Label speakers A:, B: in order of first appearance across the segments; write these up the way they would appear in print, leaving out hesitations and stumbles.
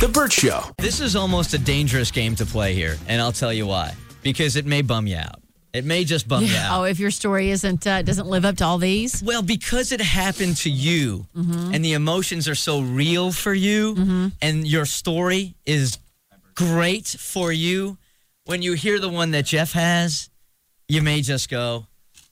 A: The Burt Show.
B: This is almost a dangerous game to play here, and I'll tell you why. Because it may bum you out. It may just bum you out.
C: Oh, if your story doesn't live up to all these?
B: Well, because it happened to you, and the emotions are so real for you, and your story is great for you, when you hear the one that Jeff has, you may just go,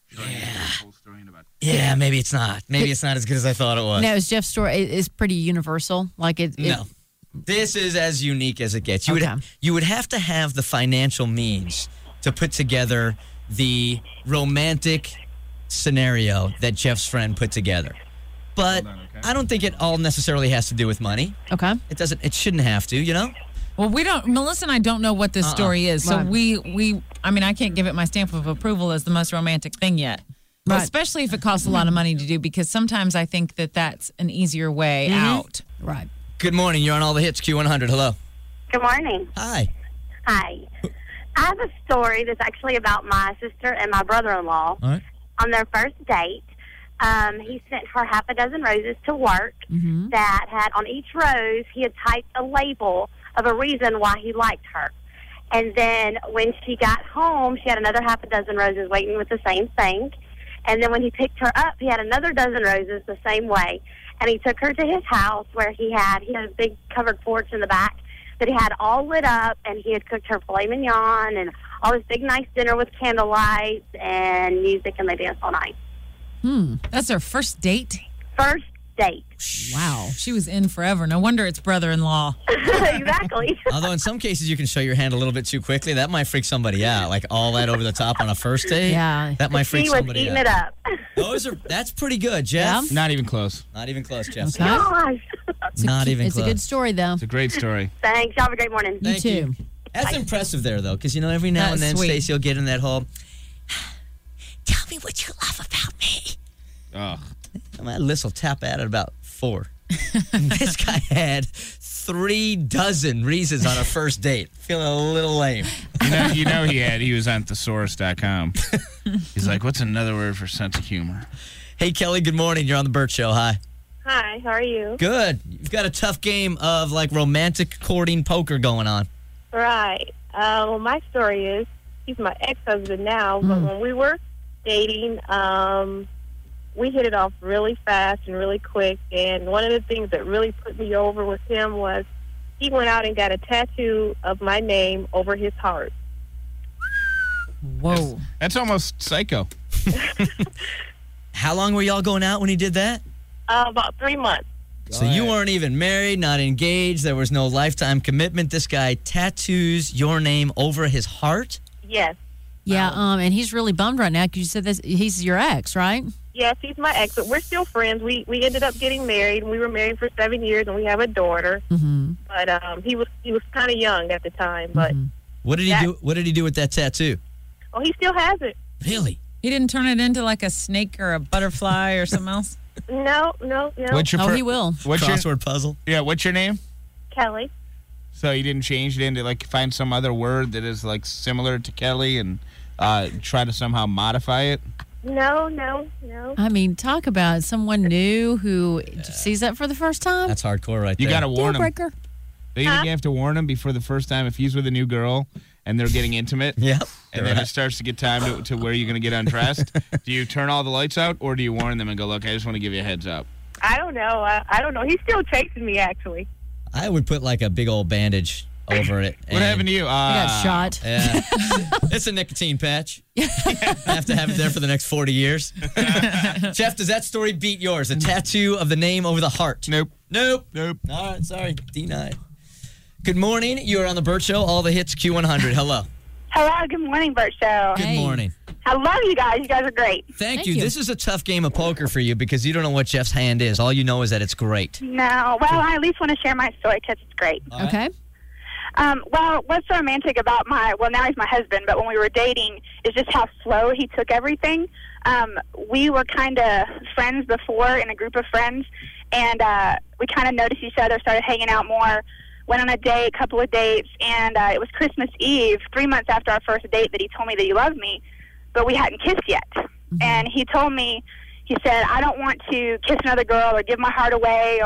B: yeah, maybe it's not. Maybe it's not as good as I thought it was.
C: No, Jeff's story is pretty universal. No.
B: This is as unique as it gets.
C: Okay.
B: You would have to have the financial means to put together the romantic scenario that Jeff's friend put together. But I don't think it all necessarily has to do with money.
C: Okay.
B: It shouldn't have to, you know?
D: Well, Melissa and I don't know what this story is. So
C: Right.
D: I can't give it my stamp of approval as the most romantic thing yet.
C: Right.
D: Especially if it costs a lot of money to do, because sometimes I think that that's an easier way out.
C: Right.
B: Good morning. You're on all the hits, Q100. Hello.
E: Good morning.
B: Hi.
E: Hi. I have a story that's actually about my sister and my brother-in-law.
B: All right.
E: On their first date, he sent her half a dozen roses to work that had on each rose, he had typed a label of a reason why he liked her. And then when she got home, she had another half a dozen roses waiting with the same thing. And then when he picked her up, he had another dozen roses the same way. And he took her to his house where he had a big covered porch in the back that he had all lit up, and he had cooked her filet mignon and all this big nice dinner with candlelight and music, and they danced all night.
D: That's their first date?
E: First date.
D: Wow. She was in forever. No wonder it's brother-in-law.
E: Exactly.
B: Although in some cases you can show your hand a little bit too quickly. That might freak somebody out. Like all that over the top on a first date.
C: Yeah.
B: That might freak
E: She was
B: somebody
E: eating
B: out.
E: it up.
B: That's pretty good, Jeff.
C: Yeah.
A: Not even close.
B: Not even close, Jeff.
C: Okay.
E: Gosh.
B: Not even
C: It's
B: close.
C: a good story, though.
A: It's a great story.
E: Thanks. Y'all have a great morning.
C: You
B: Thank
C: too.
B: you. That's impressive there, though, because, every now
D: That's
B: and then,
D: sweet.
B: Stacey will get in that whole, tell me what you love about me.
A: Oh,
B: My list will tap out at about 4. This guy had 3 dozen reasons on a first date. Feeling a little lame.
A: he was on thesaurus.com. He's like, what's another word for sense of humor?
B: Hey, Kelly, good morning. You're on the Burt Show. Hi.
E: Hi, how are you?
B: Good. You've got a tough game of, romantic courting poker going on.
F: Right. Well, my story is, he's my ex-husband now, but when we were dating, we hit it off really fast and really quick, and one of the things that really put me over with him was he went out and got a tattoo of my name over his heart.
D: Whoa.
A: That's almost psycho.
B: How long were y'all going out when he did that?
F: About 3 months.
B: So you weren't even married, not engaged. There was no lifetime commitment. This guy tattoos your name over his heart?
F: Yes.
C: Yeah, and he's really bummed right now because you said he's your ex, right?
F: Yes, he's my ex, but we're still friends. We ended up getting married, and we were married for 7 years, and we have a daughter.
C: Mm-hmm.
F: But he was kind of young at the time. But
B: What did he do? What did he do with that tattoo?
F: oh, he still has it.
B: Really?
D: He didn't turn it into like a snake or a butterfly or something else?
F: No.
A: What's your
C: He will.
A: What's your
B: Crossword puzzle?
A: What's your name?
F: Kelly.
A: So you didn't change it into find some other word that is similar to Kelly and try to somehow modify it?
F: No.
C: I mean, talk about someone new who sees that for the first time.
B: That's hardcore right
A: You
B: there.
A: got to warn him.
C: Deal-breaker.
A: You think you have to warn him before the first time if he's with a new girl and they're getting intimate?
B: Yep.
A: And then it starts to get time to where you're going to get undressed. Do you turn all the lights out, or do you warn them and go, look, I just want to give you a heads up?
F: I don't know. I don't know. He's still chasing me, actually.
B: I would put a big old bandage over it.
A: What happened to you?
C: I got shot.
B: Yeah. It's a nicotine patch. I have to have it there for the next 40 years. Jeff, does that story beat yours? A tattoo of the name over the heart?
A: Nope.
B: All right, sorry. Denied. Good morning. You're on the Burt Show. All the hits, Q100. Hello.
E: Hello, good morning, Burt Show.
B: Good
C: Hey.
B: morning.
E: I love you guys. You guys are great.
B: Thank
C: Thank
B: you.
C: you.
B: This is a tough game of poker for you because you don't know what Jeff's hand is. All you know is that it's great.
E: No, well, I at least want to share my story because it's great.
B: All right.
C: Okay.
E: Well, what's romantic about now he's my husband, but when we were dating is just how slow he took everything. We were kind of friends before in a group of friends, and we kind of noticed each other, started hanging out more, went on a couple of dates, and it was Christmas Eve, 3 months after our first date, that he told me that he loved me, but we hadn't kissed yet. And he told me, he said, I don't want to kiss another girl or give my heart away or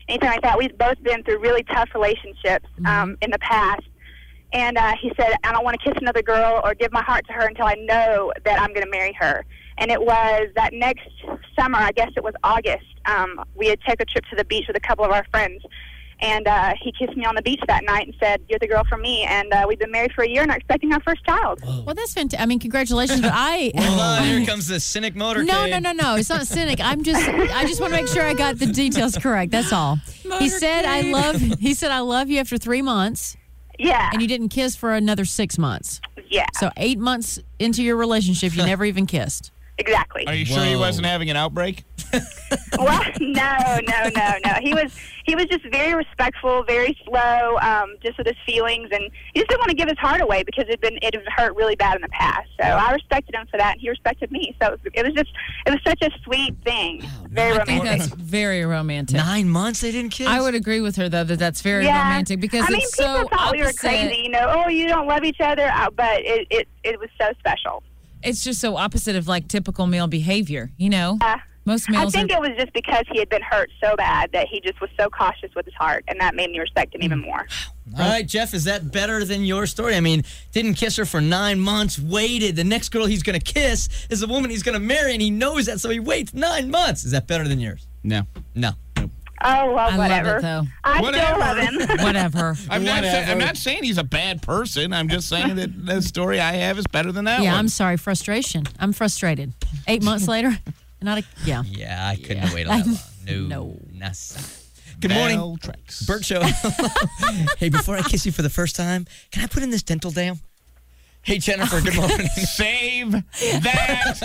G: anything like that. We've both been through really tough relationships in the past. And he said, I don't want to kiss another girl or give my heart to her until I know that I'm going to marry her. And it was that next summer, I guess it was August, we had taken a trip to the beach with a couple of our friends. And he kissed me on the beach that night and said, you're the girl for me. And we've been married for a year and are expecting our first child.
C: Well, that's fantastic. I mean, congratulations. But
B: Hold on, here comes the cynic motorcade.
C: No. It's not cynic. I just want to make sure I got the details correct. That's all. He said, I love you after 3 months.
G: Yeah.
C: And you didn't kiss for another 6 months.
G: Yeah.
C: So 8 months into your relationship, you never even kissed.
G: Exactly.
A: Are you sure he wasn't having an outbreak?
G: Well, no. He was just very respectful, very slow, just with his feelings, and he just didn't want to give his heart away because it had hurt really bad in the past. So I respected him for that, and he respected me. So it was such a sweet thing, very
D: I think
G: romantic.
D: that's very romantic.
B: 9 months they didn't kiss?
D: I would agree with her, though, that's very romantic because
G: I mean,
D: it's
G: people
D: so
G: thought
D: opposite.
G: we were crazy, oh, you don't love each other, but it was so special.
D: It's just so opposite of like typical male behavior, Most
G: I
D: males
G: think it was just because he had been hurt so bad that he just was so cautious with his heart, and that made me respect him even more.
B: All right, Jeff, is that better than your story? I mean, didn't kiss her for 9 months, waited. The next girl he's going to kiss is a woman he's going to marry, and he knows that, so he waits 9 months. Is that better than yours?
A: No.
B: No.
G: Oh, well,
D: I
G: whatever.
D: love it, though.
G: I
A: Whatever.
G: still love him.
D: Whatever.
A: I'm not saying he's a bad person. I'm just saying that the story I have is better than that
C: Yeah,
A: one.
C: I'm sorry. Frustration. I'm frustrated. 8 months later,
B: Yeah, I couldn't wait that long.
C: No.
B: Nasa. Good morning, Bert Show. Hey, before I kiss you for the first time, can I put in this dental dam? Hey, Jennifer, good morning.
A: Save that.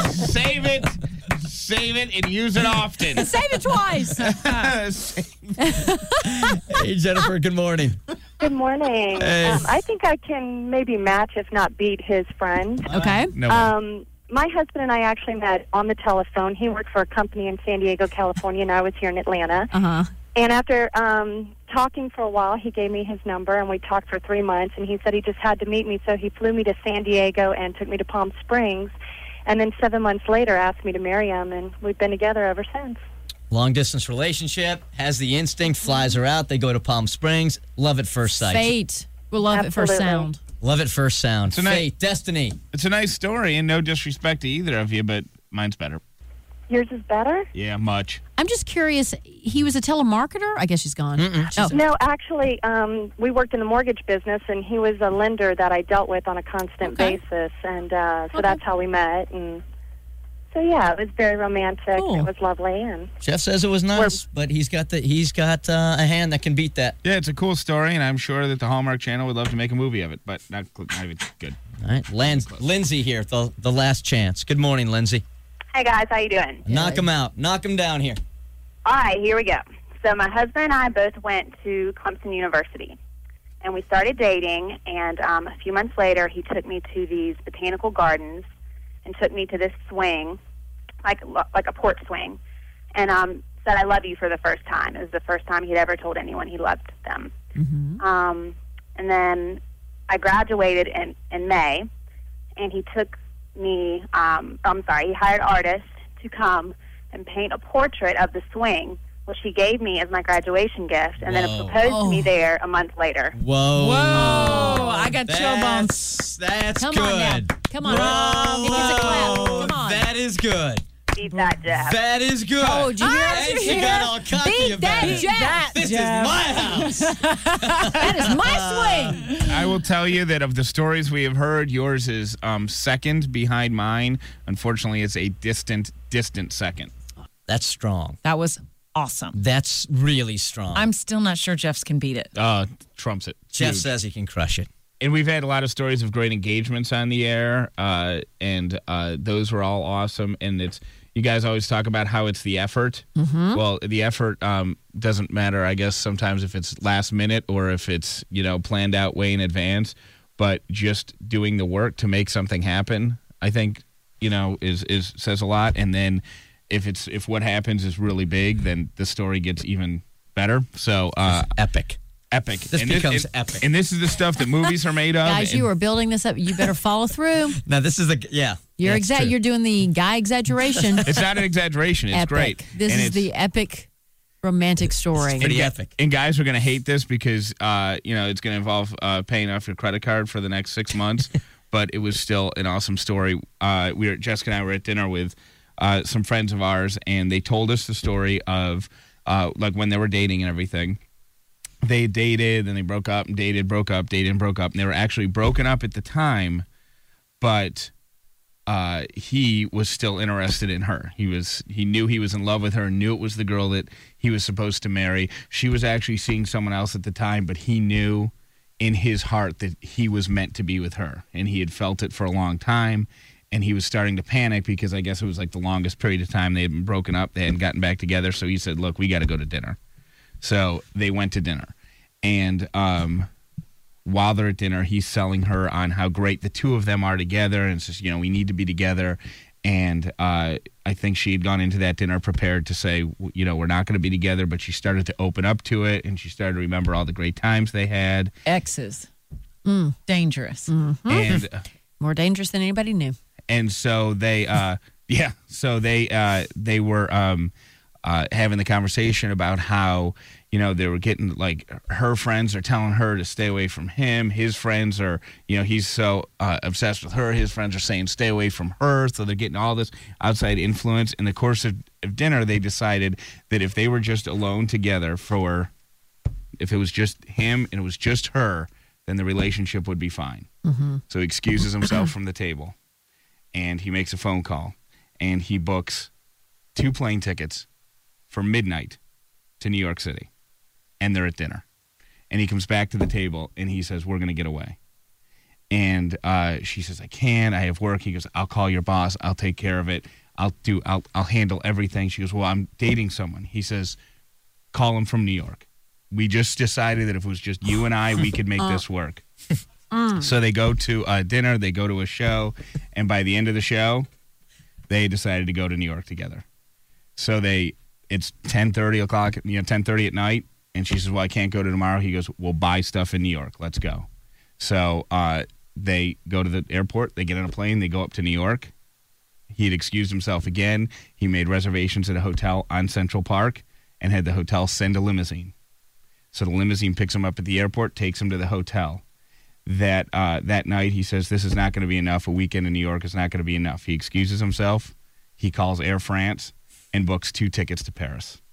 A: Save it, and use it often.
C: Save it twice.
B: Hey, Jennifer, good morning.
F: Good morning.
B: Hey.
F: I think I can maybe match, if not beat, his friend.
C: Okay.
A: No.
F: My husband and I actually met on the telephone. He worked for a company in San Diego, California, and I was here in Atlanta.
C: Uh-huh.
F: And after talking for a while, he gave me his number, and we talked for 3 months, and he said he just had to meet me, so he flew me to San Diego and took me to Palm Springs, and then 7 months later asked me to marry him, and we've been together ever since.
B: Long-distance relationship, has the instinct, flies her out, they go to Palm Springs, love at first sight.
C: Fate. We'll love it first
F: Absolutely.
C: sound.
B: Love at first sound.
A: Tonight-
B: Fate, destiny.
A: It's a nice story, and no disrespect to either of you, but mine's better.
F: Yours is better?
A: Yeah, much.
C: I'm just curious. He was a telemarketer? I guess she's gone. Oh.
F: No, actually, we worked in the mortgage business, and he was a lender that I dealt with on a constant basis, and so that's how we met. And so, yeah, it was very romantic.
C: Cool.
F: It was lovely. And
B: Jeff says it was nice, but he's got a hand that can beat that.
A: Yeah, it's a cool story, and I'm sure that the Hallmark Channel would love to make a movie of it, but not even good.
B: All right, Lindsay here, the last chance. Good morning, Lindsay.
G: Hey, guys, how you doing?
B: Knock him out. Knock him down here.
G: All right, here we go. So my husband and I both went to Clemson University, and we started dating, and a few months later, he took me to these botanical gardens and took me to this swing, like a porch swing, and said, I love you for the first time. It was the first time he'd ever told anyone he loved them.
C: Mm-hmm.
G: And then I graduated in May, and he took me, he hired artists to come and paint a portrait of the swing, which he gave me as my graduation gift, and then proposed to me there a month later.
B: Whoa.
D: Whoa. I got chill bumps.
B: That's
C: Come
B: good.
C: on now. Come on.
B: Bravo.
C: It gets a clap. Come on.
B: That is good.
G: Beat that, Jeff.
B: That is good.
C: Oh, did you hear that?
B: And she got all cocky
C: Beat
B: about
C: that,
B: it.
C: Jeff.
B: This is my house.
C: That is my swing.
A: I will tell you that of the stories we have heard, yours is second behind mine. Unfortunately, it's a distant second.
B: That's strong.
D: That was awesome.
B: That's really strong.
D: I'm still not sure Jeff's can beat it.
A: Trumps it.
B: Jeff
A: Huge.
B: says he can crush it.
A: And we've had a lot of stories of great engagements on the air, and those were all awesome. And you guys always talk about how it's the effort. Mm-hmm. Well, the effort doesn't matter, I guess, sometimes if it's last minute or if it's, planned out way in advance. But just doing the work to make something happen, I think, is says a lot. And then if what happens is really big, then the story gets even better. So
B: Epic.
A: Epic.
B: This becomes epic.
A: And this is the stuff that movies are made of.
C: Guys, you are building this up. You better follow through.
B: Now, this is yeah.
C: You're
B: that's true.
C: You're doing the guy exaggeration.
A: It's not an exaggeration. It's
C: Epic.
A: great.
C: This
A: And
C: is the epic romantic story.
B: Pretty epic.
A: And guys are going to hate this because, it's going to involve paying off your credit card for the next 6 months. But it was still an awesome story. Jessica and I were at dinner with some friends of ours, and they told us the story of like when they were dating and everything. They dated, then they broke up and dated, broke up, dated, and broke up. And they were actually broken up at the time, but he was still interested in her. He knew he was in love with her, knew it was the girl that he was supposed to marry. She was actually seeing someone else at the time, but he knew in his heart that he was meant to be with her. And he had felt it for a long time, and he was starting to panic because I guess it was like the longest period of time they had been broken up. They hadn't gotten back together. So he said, look, we got to go to dinner. So they went to dinner. And while they're at dinner, he's selling her on how great the two of them are together. And says, we need to be together. And I think she had gone into that dinner prepared to say, we're not going to be together. But she started to open up to it. And she started to remember all the great times they had.
D: Exes. Dangerous.
C: Mm-hmm.
A: And
C: more dangerous than anybody knew.
A: And so they, they were having the conversation about how, they were getting, like, her friends are telling her to stay away from him. His friends are, he's so obsessed with her. His friends are saying stay away from her. So they're getting all this outside influence. In the course of dinner, they decided that if they were just alone together if it was just him and it was just her, then the relationship would be fine. Mm-hmm. So he excuses himself from the table. And he makes a phone call. And he books 2 plane tickets for midnight to New York City. And they're at dinner. And he comes back to the table and he says, we're going to get away. And she says, I can't. I have work. He goes, I'll call your boss. I'll take care of it. I'll handle everything. She goes, well, I'm dating someone. He says, call him from New York. We just decided that if it was just you and I, we could make this work. So they go to dinner. They go to a show. And by the end of the show, they decided to go to New York together. So it's 10:30 at night. And she says, well, I can't go to tomorrow. He goes, we'll buy stuff in New York. Let's go. So they go to the airport. They get on a plane. They go up to New York. He had excused himself again. He made reservations at a hotel on Central Park and had the hotel send a limousine. So the limousine picks him up at the airport, takes him to the hotel. That night, he says, this is not going to be enough. A weekend in New York is not going to be enough. He excuses himself. He calls Air France and books 2 tickets to Paris.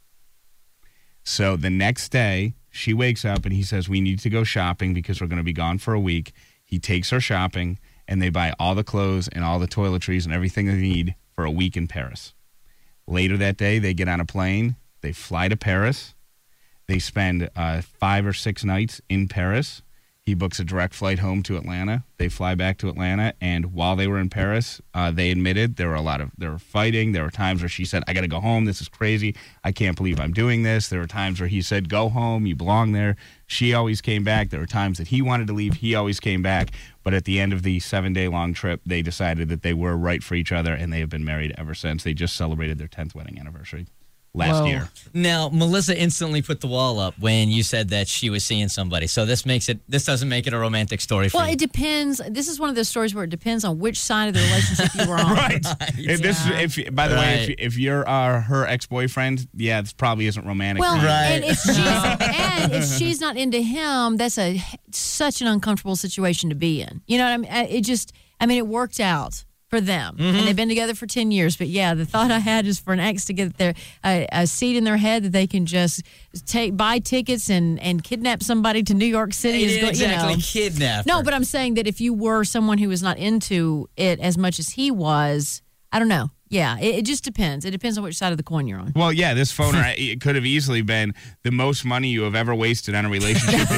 A: So the next day, she wakes up and he says, we need to go shopping because we're going to be gone for a week. He takes her shopping and they buy all the clothes and all the toiletries and everything they need for a week in Paris. Later that day, they get on a plane. They fly to Paris. They spend 5 or 6 nights in Paris. He books a direct flight home to Atlanta. They fly back to Atlanta, and while they were in Paris, they admitted they were fighting. There were times where she said, I got to go home. This is crazy. I can't believe I'm doing this. There were times where he said, go home. You belong there. She always came back. There were times that he wanted to leave. He always came back. But at the end of the 7-day-long trip, they decided that they were right for each other, and they have been married ever since. They just celebrated their 10th wedding anniversary last year.
B: Now, Melissa instantly put the wall up when you said that she was seeing somebody. So this doesn't make it a romantic story for you.
C: Well, it depends. This is one of those stories where it depends on which side of the relationship you were on.
A: Right. By the way, if you're her ex-boyfriend, this probably isn't romantic.
C: Well,
B: Right.
C: and if she's not into him, that's such an uncomfortable situation to be in. You know what I mean? It worked out for them. And they've been together for 10 years. But the thought I had is for an ex to get a seat in their head that they can just buy tickets and kidnap somebody to New York City.
B: Kidnap.
C: No, but I'm saying that if you were someone who was not into it as much as he was, I don't know. Yeah, it just depends. It depends on which side of the coin you're on.
A: Well, this phoner, it could have easily been the most money you have ever wasted on a relationship.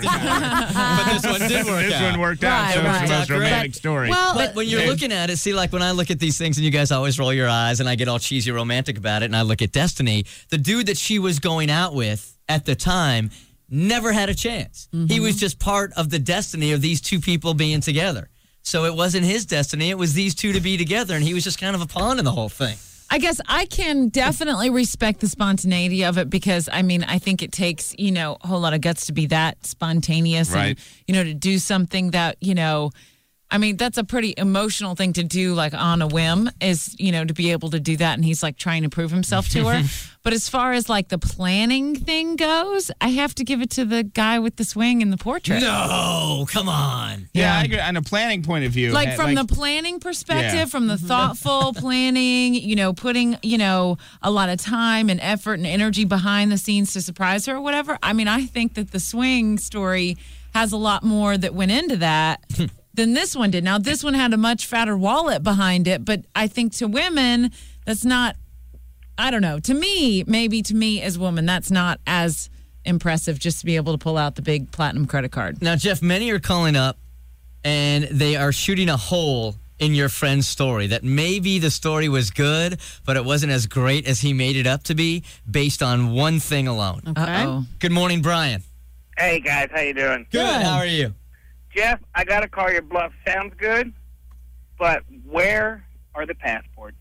B: But this one did work out.
A: This one worked out, so it's the most romantic story.
C: Well,
B: But when you're looking at it, see, like when I look at these things and you guys always roll your eyes and I get all cheesy romantic about it and I look at Destiny, the dude that she was going out with at the time never had a chance. He was just part of the destiny of these two people being together. So it wasn't his destiny. It was these two to be together, and he was just kind of a pawn in the whole thing.
D: I guess I can definitely respect the spontaneity of it because, I think it takes, a whole lot of guts to be that spontaneous
A: right.
D: and, to do something that, I mean, that's a pretty emotional thing to do, like on a whim, is, to be able to do that. And he's like trying to prove himself to her. But as far as like the planning thing goes, I have to give it to the guy with the swing and the portrait.
B: No, come on.
A: Yeah, I agree. On a planning point of view.
D: Like from the planning perspective, from the thoughtful planning, putting, a lot of time and effort and energy behind the scenes to surprise her or whatever. I mean, I think that the swing story has a lot more that went into that than this one did. Now, this one had a much fatter wallet behind it, but I think to women, that's not, I don't know. To me as a woman, that's not as impressive just to be able to pull out the big platinum credit card.
B: Now, Jeff, many are calling up and they are shooting a hole in your friend's story, that maybe the story was good, but it wasn't as great as he made it up to be based on one thing alone.
C: Okay.
D: Uh-oh.
B: Good morning, Brian.
H: Hey, guys. How you doing?
B: Good. How are you?
H: Jeff, I got to call your bluff. Sounds good, but where are the passports?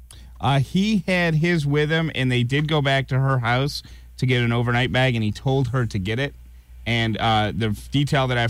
A: He had his with him, and they did go back to her house to get an overnight bag, and he told her to get it. And the detail that I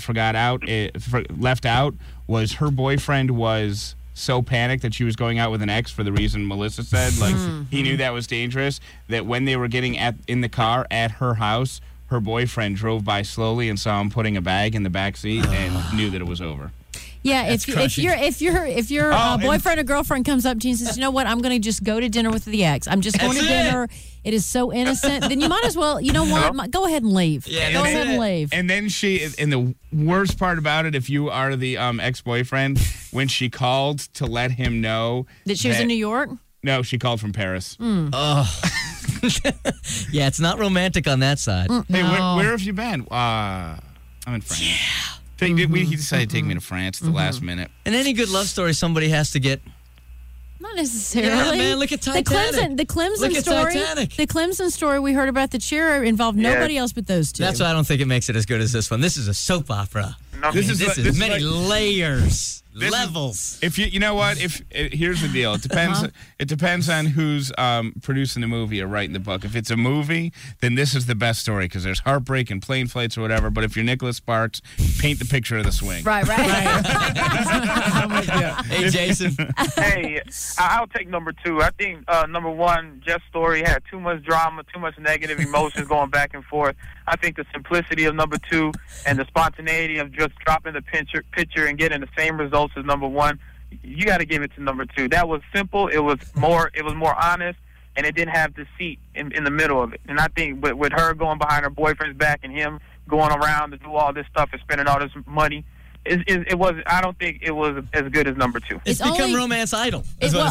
A: left out was her boyfriend was so panicked that she was going out with an ex for the reason Melissa said. Like, he knew that was dangerous, that when they were getting in the car at her house, her boyfriend drove by slowly and saw him putting a bag in the back seat and knew that it was over.
C: Yeah, if your boyfriend or girlfriend comes up to you and says, you know what, I'm going to just go to dinner with the ex. I'm just going to dinner. It is so innocent. Then you might as well, you know what, go ahead and leave.
B: Yeah,
C: go ahead and leave.
A: And then and the worst part about it, if you are the ex-boyfriend, when she called to let him know
C: that she was in New York?
A: No, she called from Paris.
B: Oh. Yeah, it's not romantic on that side.
A: Hey, where have you been? I'm in France. Yeah. He decided to take me to France at the last minute.
B: In any good love story, somebody has to get...
C: Not necessarily.
B: Yeah, man, look at Titanic.
C: The Clemson story we heard about the cheer involved nobody else but those two.
B: That's why I don't think it makes it as good as this one. This is a soap opera. This is many layers, levels.
A: You know what? Here's the deal. It depends. It depends on who's producing the movie or writing the book. If it's a movie, then this is the best story because there's heartbreak and plane flights or whatever. But if you're Nicholas Sparks, paint the picture of the swing.
C: Right.
B: Hey, Jason.
I: Hey, I'll take number two. I think number one, Jeff's story had too much drama, too much negative emotions going back and forth. I think the simplicity of number two and the spontaneity of just dropping the picture and getting the same results as number one, you got to give it to number two. That was simple. It was more honest, and it didn't have deceit in the middle of it. And I think with her going behind her boyfriend's back and him going around to do all this stuff and spending all this money, it was. I don't think it was as good as number two.
B: It's become Romance Idol.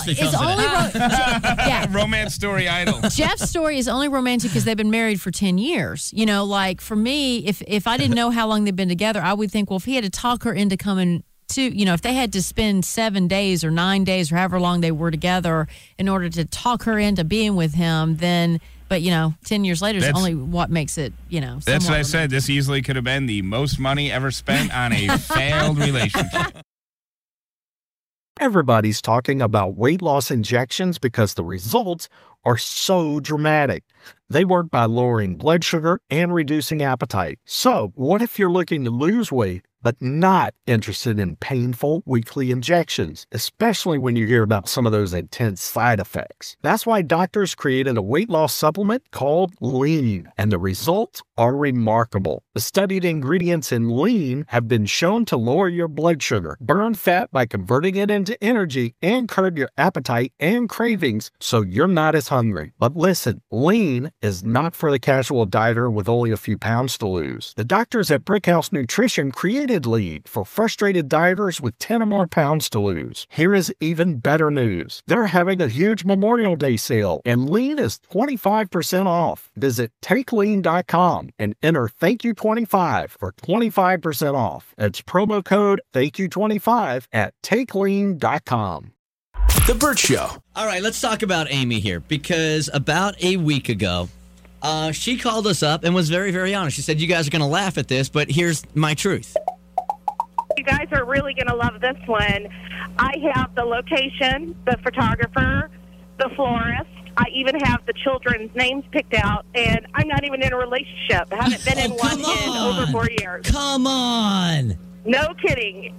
A: Romance story idol.
C: Jeff's story is only romantic because they've been married for 10 years. You know, like for me, if I didn't know how long they've been together, I would think, well, if he had to talk her into coming to, if they had to spend 7 days or 9 days or however long they were together in order to talk her into being with him, then. But, 10 years later is only what makes it,
A: That's what I said. This easily could have been the most money ever spent on a failed relationship.
J: Everybody's talking about weight loss injections because the results are so dramatic. They work by lowering blood sugar and reducing appetite. So, what if you're looking to lose weight but not interested in painful weekly injections, especially when you hear about some of those intense side effects? That's why doctors created a weight loss supplement called Lean, and the results are remarkable. The studied ingredients in Lean have been shown to lower your blood sugar, burn fat by converting it into energy, and curb your appetite and cravings so you're not as hungry. But listen, Lean is not for the casual dieter with only a few pounds to lose. The doctors at Brickhouse Nutrition created Lean for frustrated dieters with 10 or more pounds to lose. Here is even better news. They're having a huge Memorial Day sale, and Lean is 25% off. Visit TakeLean.com and enter ThankYou25 for 25% off. It's promo code ThankYou25 at TakeLean.com.
K: The Burt Show.
B: All right, let's talk about Amy here, because about a week ago, she called us up and was very, very honest. She said, you guys are going to laugh at this, but here's my truth.
F: You guys are really going to love this one. I have the location, the photographer, the florist. I even have the children's names picked out, and I'm not even in a relationship. I haven't been in one in over 4 years.
B: Come on.
F: No kidding.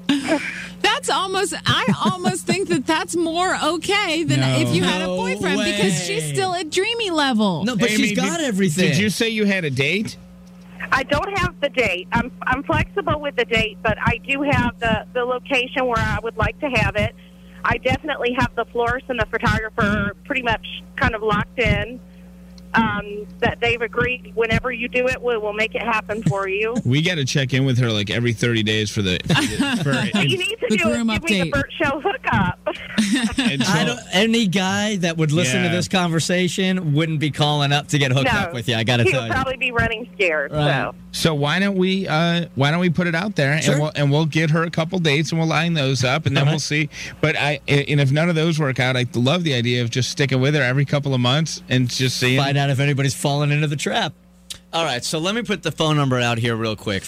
D: I almost think that's more okay than if you had a boyfriend because she's still at dreamy level.
B: No, but
A: Amy,
B: she's got everything.
A: Did you say you had a date?
F: I don't have the date. I'm flexible with the date, but I do have the location where I would like to have it. I definitely have the florist and the photographer pretty much kind of locked in. That they've agreed whenever you do it, we'll make it happen for you.
A: We got to check in with her like every 30 days for the.
F: What you need to do is give me the Burt Show hookup.
B: Any guy that would listen to this conversation wouldn't be calling up to get hooked up with you. I got to tell you,
F: he would probably be running scared.
B: Right.
A: So why don't we put it out there and we'll get her a couple dates and we'll line those up and then we'll see. But and if none of those work out, I love the idea of just sticking with her every couple of months and just seeing.
B: Find out if anybody's fallen into the trap. All right, so let me put the phone number out here real quick.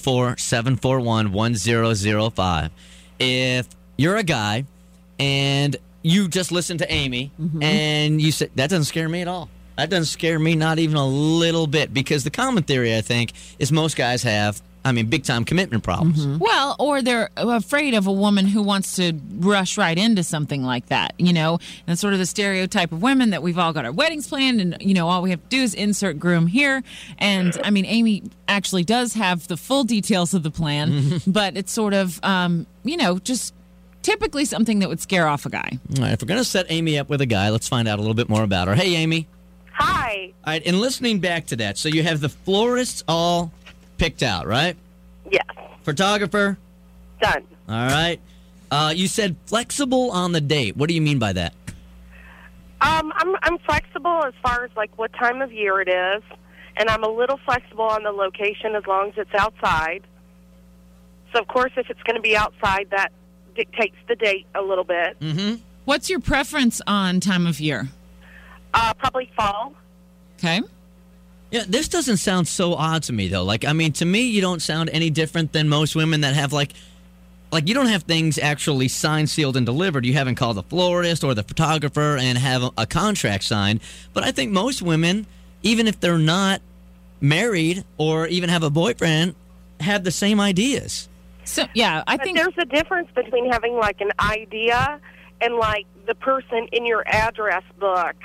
B: 404-741-1005. If you're a guy and you just listened to Amy and you said, that doesn't scare me at all. That doesn't scare me not even a little bit because the common theory, I think, is most guys have, big-time commitment problems.
D: Well, or they're afraid of a woman who wants to rush right into something like that, and it's sort of the stereotype of women that we've all got our weddings planned and, all we have to do is insert groom here. And, Amy actually does have the full details of the plan, but it's sort of, just typically something that would scare off a guy.
B: All right, if we're going to set Amy up with a guy, let's find out a little bit more about her. Hey, Amy.
F: Hi.
B: All right, and listening back to that, so you have the florists all picked out, right?
F: Yes.
B: Photographer?
F: Done.
B: All right. You said flexible on the date. What do you mean by that?
F: I'm flexible as far as like what time of year it is, and I'm a little flexible on the location as long as it's outside. So of course, if it's going to be outside, that dictates the date a little bit.
D: What's your preference on time of year?
F: Probably fall.
D: Okay.
B: Yeah, this doesn't sound so odd to me, though. To me, you don't sound any different than most women that have, like you don't have things actually signed, sealed, and delivered. You haven't called the florist or the photographer and have a contract signed. But I think most women, even if they're not married or even have a boyfriend, have the same ideas.
D: So, yeah, I think
F: there's a difference between having, like, an idea and, like, the person in your address book.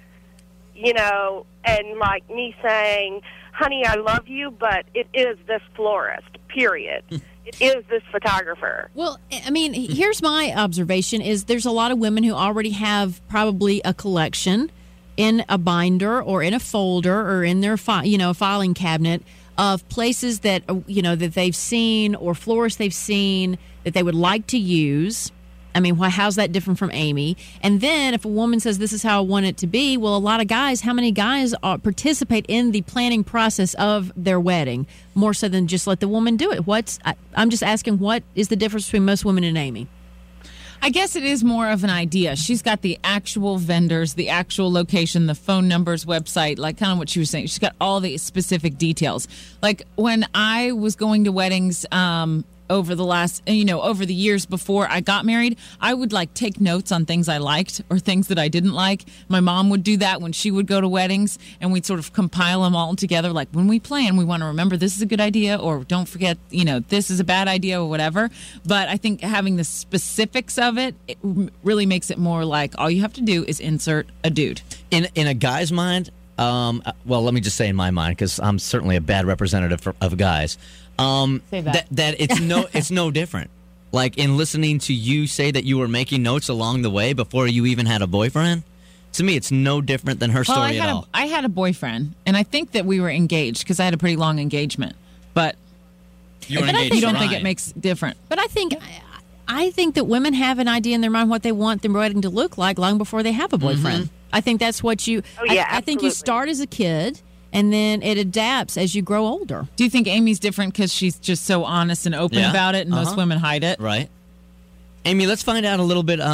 F: And like me saying, honey, I love you, but it is this florist, period. It is this photographer.
C: Well, here's my observation is there's a lot of women who already have probably a collection in a binder or in a folder or in their filing cabinet of places that, that they've seen or florists they've seen that they would like to use. How's that different from Amy? And then if a woman says, this is how I want it to be, well, a lot of guys, how many guys participate in the planning process of their wedding more so than just let the woman do it? I'm just asking, what is the difference between most women and Amy?
D: I guess it is more of an idea. She's got the actual vendors, the actual location, the phone numbers, website, like kind of what she was saying. She's got all the specific details. Like when I was going to weddings, over the years before I got married, I would take notes on things I liked or things that I didn't like. My mom would do that when she would go to weddings, and we'd sort of compile them all together. Like when we plan, we want to remember this is a good idea, or don't forget, this is a bad idea or whatever. But I think having the specifics of it really makes it more like all you have to do is insert a dude.
B: In a guy's mind, let me just say in my mind, because I'm certainly a bad representative of guys.
D: Say that
B: it's no different. Like in listening to you say that you were making notes along the way before you even had a boyfriend. To me, it's no different than her story at all.
D: I had a boyfriend, and I think that we were engaged because I had a pretty long engagement. But
B: you don't
D: think it makes different.
C: But I think that women have an idea in their mind what they want their wedding to look like long before they have a boyfriend. I think that's what you.
F: Oh, yeah,
C: I think you start as a kid. And then it adapts as you grow older.
D: Do you think Amy's different because she's just so honest and open about it, and most women hide it?
B: Right. Amy, let's find out a little bit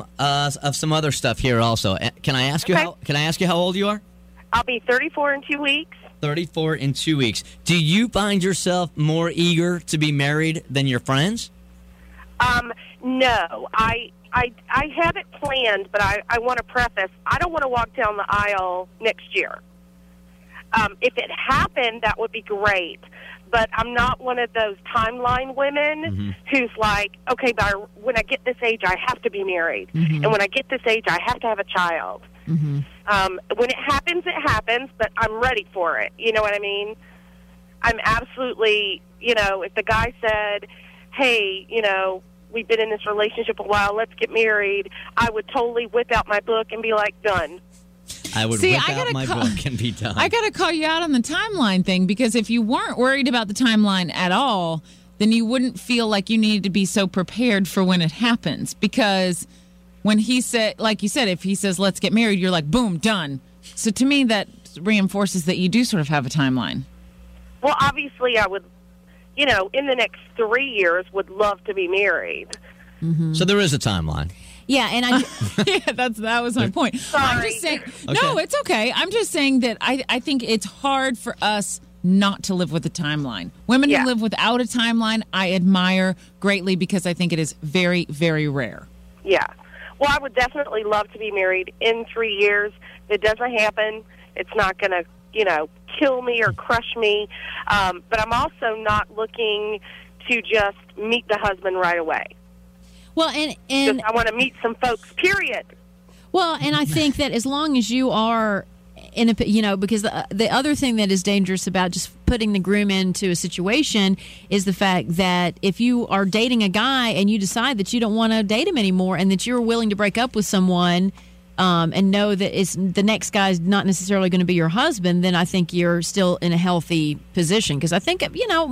B: of some other stuff here. Also, can I ask you how old you are?
F: I'll be 34 in 2 weeks.
B: 34 in 2 weeks. Do you find yourself more eager to be married than your friends?
F: No, I have it planned, but I want to preface, I don't want to walk down the aisle next year. If it happened, that would be great. but I'm not one of those timeline women who's like, okay, when I get this age, I have to be married. And when I get this age, I have to have a child. When it happens, but I'm ready for it. You know what I mean? I'm absolutely, if the guy said, hey, we've been in this relationship a while, let's get married, I would totally whip out my book and be like, done.
B: I would whip out my book and be done.
D: I got to call you out on the timeline thing, because if you weren't worried about the timeline at all, then you wouldn't feel like you needed to be so prepared for when it happens. Because when he said, like you said, if he says, let's get married, you're like, boom, done. So to me, that reinforces that you do sort of have a timeline. Well,
F: obviously, I would, in the next 3 years, would love to be married.
B: So there is a timeline.
C: Yeah, and
D: that was my point.
F: Sorry.
D: I'm just saying, no, it's okay. I'm just saying that I think it's hard for us not to live with a timeline. Women who live without a timeline, I admire greatly, because I think it is very, very rare.
F: Yeah. Well, I would definitely love to be married in 3 years. If it doesn't happen, it's not going to, kill me or crush me. But I'm also not looking to just meet the husband right away.
C: Well, and
F: I want to meet some folks, period.
C: Well, and I think that as long as you are in a, because the other thing that is dangerous about just putting the groom into a situation is the fact that if you are dating a guy and you decide that you don't want to date him anymore, and that you're willing to break up with someone, and know that the next guy's not necessarily going to be your husband, then I think you're still in a healthy position. Because I think,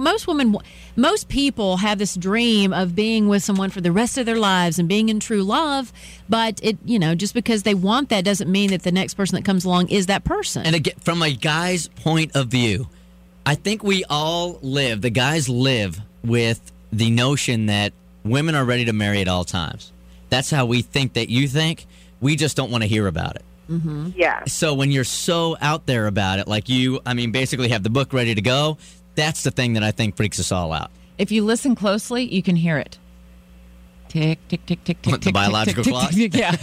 C: most people have this dream of being with someone for the rest of their lives and being in true love. But just because they want that doesn't mean that the next person that comes along is that person.
B: And again, from a guy's point of view, I think the guys live with the notion that women are ready to marry at all times. That's how we think that you think. We just don't want to hear about it.
F: Mm-hmm. Yeah.
B: So when you're so out there about it, like you, basically have the book ready to go, that's the thing that I think freaks us all out.
D: If you listen closely, you can hear it. Tick, tick, tick, tick, tick,
B: the
D: tick,
B: biological
D: tick,
B: clock?
D: Tick, yeah.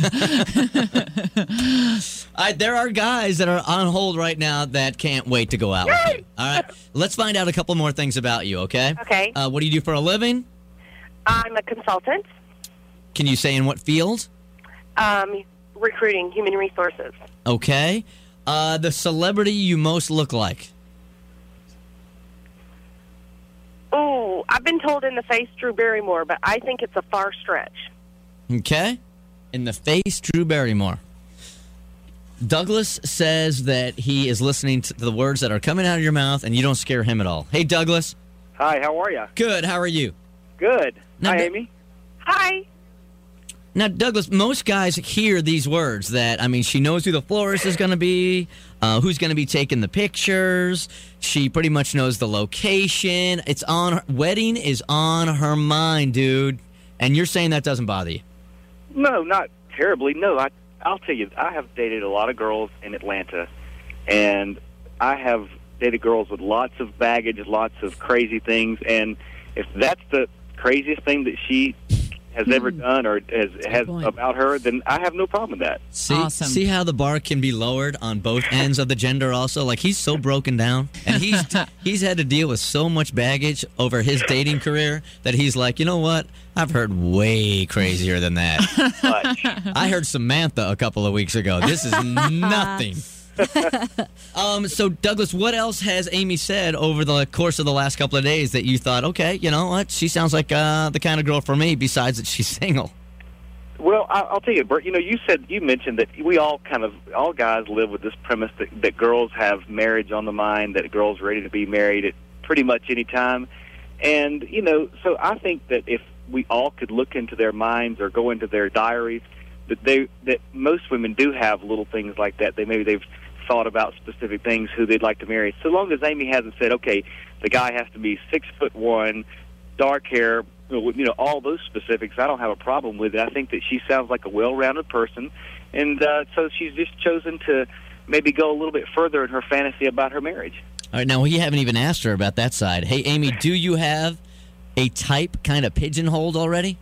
B: There are guys that are on hold right now that can't wait to go out with you. All right. Let's find out a couple more things about you, okay?
F: Okay.
B: What do you do for a living?
F: I'm a consultant.
B: Can you say in what field?
F: Recruiting, human resources.
B: Okay. The celebrity you most look like?
F: Oh, I've been told in the face Drew Barrymore, but I think it's a far stretch.
B: Okay. In the face, Drew Barrymore. Douglas says that he is listening to the words that are coming out of your mouth, and you don't scare him at all. Hey, Douglas.
K: Hi, how are you?
B: Good. How are you?
K: Good.
B: Now,
K: Hi, Amy.
F: Hi.
B: Now, Douglas, most guys hear these words that, she knows who the florist is going to be, who's going to be taking the pictures. She pretty much knows the location. Wedding is on her mind, dude. And you're saying that doesn't bother you?
K: No, not terribly. No, I'll tell you, I have dated a lot of girls in Atlanta, and I have dated girls with lots of baggage, lots of crazy things, and if that's the craziest thing that she has ever done or has about her, then I have no problem with that.
B: See how the bar can be lowered on both ends of the gender also? Like, he's so broken down, and he's had to deal with so much baggage over his dating career that he's like, you know what? I've heard way crazier than that. I heard Samantha a couple of weeks ago. This is nothing. So, Douglas, what else has Amy said over the course of the last couple of days that you thought, okay, you know what, she sounds like the kind of girl for me, besides that she's single?
K: Well, I'll tell you, Bert, you mentioned that we all guys live with this premise that girls have marriage on the mind, that girls are ready to be married at pretty much any time. And, so I think that if we all could look into their minds or go into their diaries, that most women do have little things like that. They've thought about specific things, who they'd like to marry. So long as Amy hasn't said, okay, the guy has to be 6'1", dark hair, all those specifics, I don't have a problem with it. I think that she sounds like a well-rounded person, and so she's just chosen to maybe go a little bit further in her fantasy about her marriage.
B: All right, now we haven't even asked her about that side. Hey, Amy, do you have a type kind of pigeonholed already?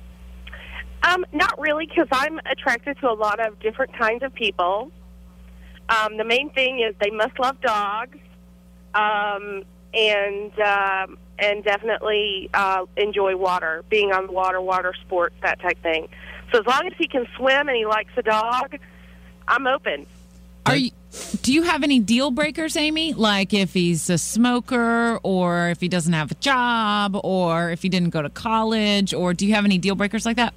F: Not really, because I'm attracted to a lot of different kinds of people. The main thing is they must love dogs, and and definitely enjoy water, being on the water sports, that type thing. So as long as he can swim and he likes a dog, I'm open.
D: Do you have any deal breakers, Amy? Like if he's a smoker, or if he doesn't have a job, or if he didn't go to college, or do you have any deal breakers like that?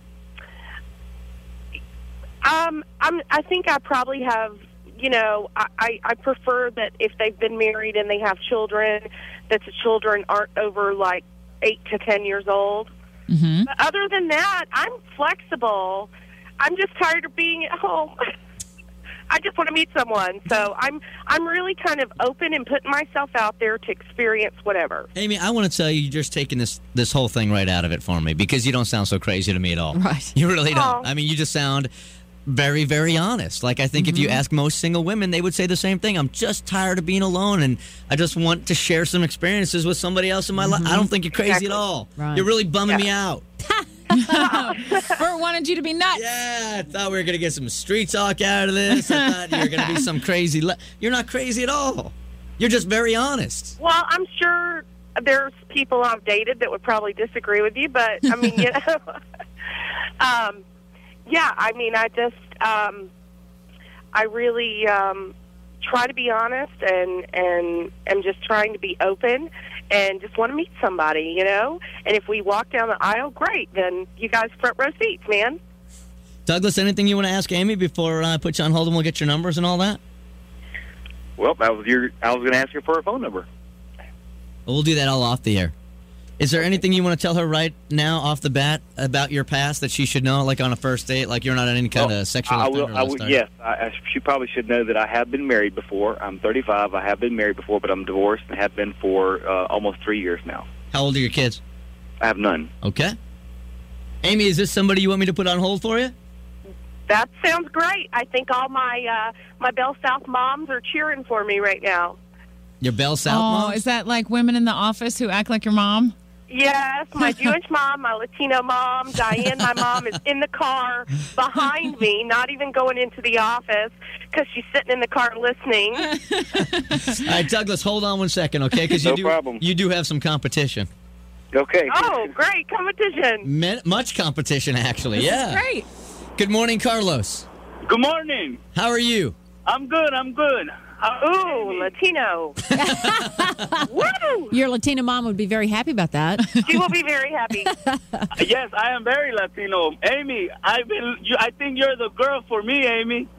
F: I think I probably have. I prefer that if they've been married and they have children, that the children aren't over like 8 to 10 years old.
D: Mm-hmm.
F: But other than that, I'm flexible. I'm just tired of being at home. I just want to meet someone. So I'm really kind of open and putting myself out there to experience whatever.
B: Amy, I want to tell you, you're just taking this whole thing right out of it for me, because you don't sound so crazy to me at all.
C: Right.
B: You really don't.
F: Oh.
B: I mean, you just sound very, very honest. Like, I think if you ask most single women, they would say the same thing. I'm just tired of being alone, and I just want to share some experiences with somebody else in my life. I don't think you're crazy at all.
C: Right.
B: You're really bumming me out.
D: Bert wanted you to be nuts.
B: Yeah, I thought we were going to get some street talk out of this. I thought you were going to be some crazy... You're not crazy at all. You're just very honest.
F: Well, I'm sure there's people I've dated that would probably disagree with you, but I mean, yeah, I mean, I just, I really try to be honest and am just trying to be open and just want to meet somebody, And if we walk down the aisle, great. Then you guys front row seats, man.
B: Douglas, anything you want to ask Amy before I put you on hold and we'll get your numbers and all that?
K: Well, I was going to ask her for her phone number.
B: We'll do that all off the air. Is there anything you want to tell her right now off the bat about your past that she should know, like on a first date, like you're not any kind of sexual offender list?
K: Yes. She probably should know that I have been married before. I'm 35. I have been married before, but I'm divorced and have been for almost 3 years now.
B: How old are your kids?
K: I have none.
B: Okay. Amy, is this somebody you want me to put on hold for you?
F: That sounds great. I think all my my Bell South moms are cheering for me right now.
B: Your Bell South mom?
D: Is that like women in the office who act like your mom?
F: Yes, my Jewish mom, my Latino mom, Diane, my mom, is in the car behind me, not even going into the office because she's sitting in the car listening.
B: All right, Douglas, hold on 1 second, okay? Because you do have some competition.
K: Okay.
F: Oh, great competition.
B: Much competition, actually. Yeah.
D: Great.
B: Good morning, Carlos.
H: Good morning.
B: How are you?
H: I'm good.
F: Ooh, Latino. Woo!
C: Your Latina mom would be very happy about that.
F: She will be very happy.
H: Yes, I am very Latino. Amy, I think you're the girl for me, Amy.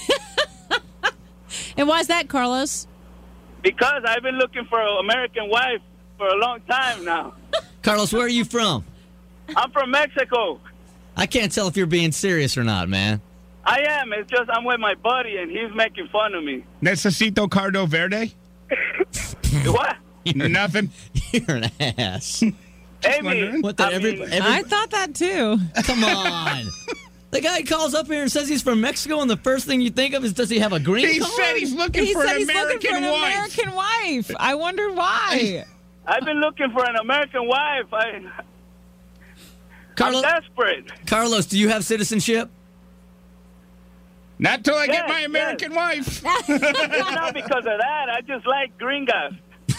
C: And why is that, Carlos?
H: Because I've been looking for an American wife for a long time now.
B: Carlos, where are you from?
H: I'm from Mexico.
B: I can't tell if you're being serious or not, man.
H: I am. It's just I'm with my buddy, and he's making fun of me.
A: Necesito Cardo Verde?
H: What?
A: Nothing.
B: You're an ass.
H: Amy,
B: What the,
D: I thought that too.
B: Come on. The guy calls up here and says he's from Mexico, and the first thing you think of is, does he have a green
A: He
B: card?
A: said he's looking for an American wife.
D: American wife. I wonder why.
H: I've been looking for an American wife. I'm desperate.
B: Carlos, do you have citizenship?
A: Not till I get my American wife.
H: It's not because of that. I just like gringas.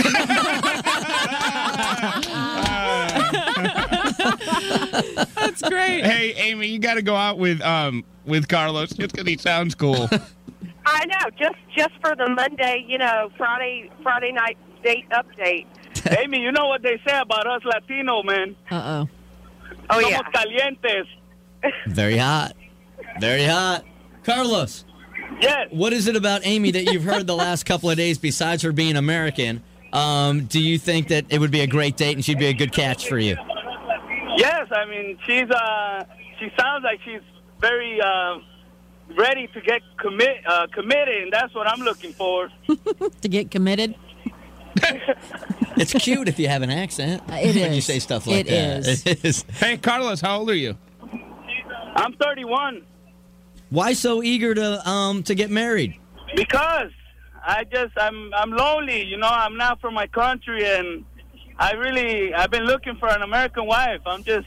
D: That's great.
A: Hey, Amy, you got to go out with Carlos just because he sounds cool.
F: I know, just for the Monday, Friday night date update.
H: Amy, you know what they say about us Latino, man?
C: Uh-oh.
F: Oh, yeah.
H: Somos calientes.
B: Very hot. Very hot. Carlos.
H: Yes.
B: What is it about Amy that you've heard the last couple of days besides her being American? Do you think that it would be a great date and she'd be a good catch for you?
H: Yes, I mean, she sounds like she's very ready to get committed, and that's what I'm looking for.
C: To get committed?
B: It's cute if you have an accent.
C: It
B: when
C: is.
B: you say stuff like
C: It
B: that.
C: is.
B: It is.
A: Hey, Carlos, how old are you?
H: I'm 31.
B: Why so eager to get married?
H: Because I'm lonely, I'm not from my country, and I've been looking for an American wife.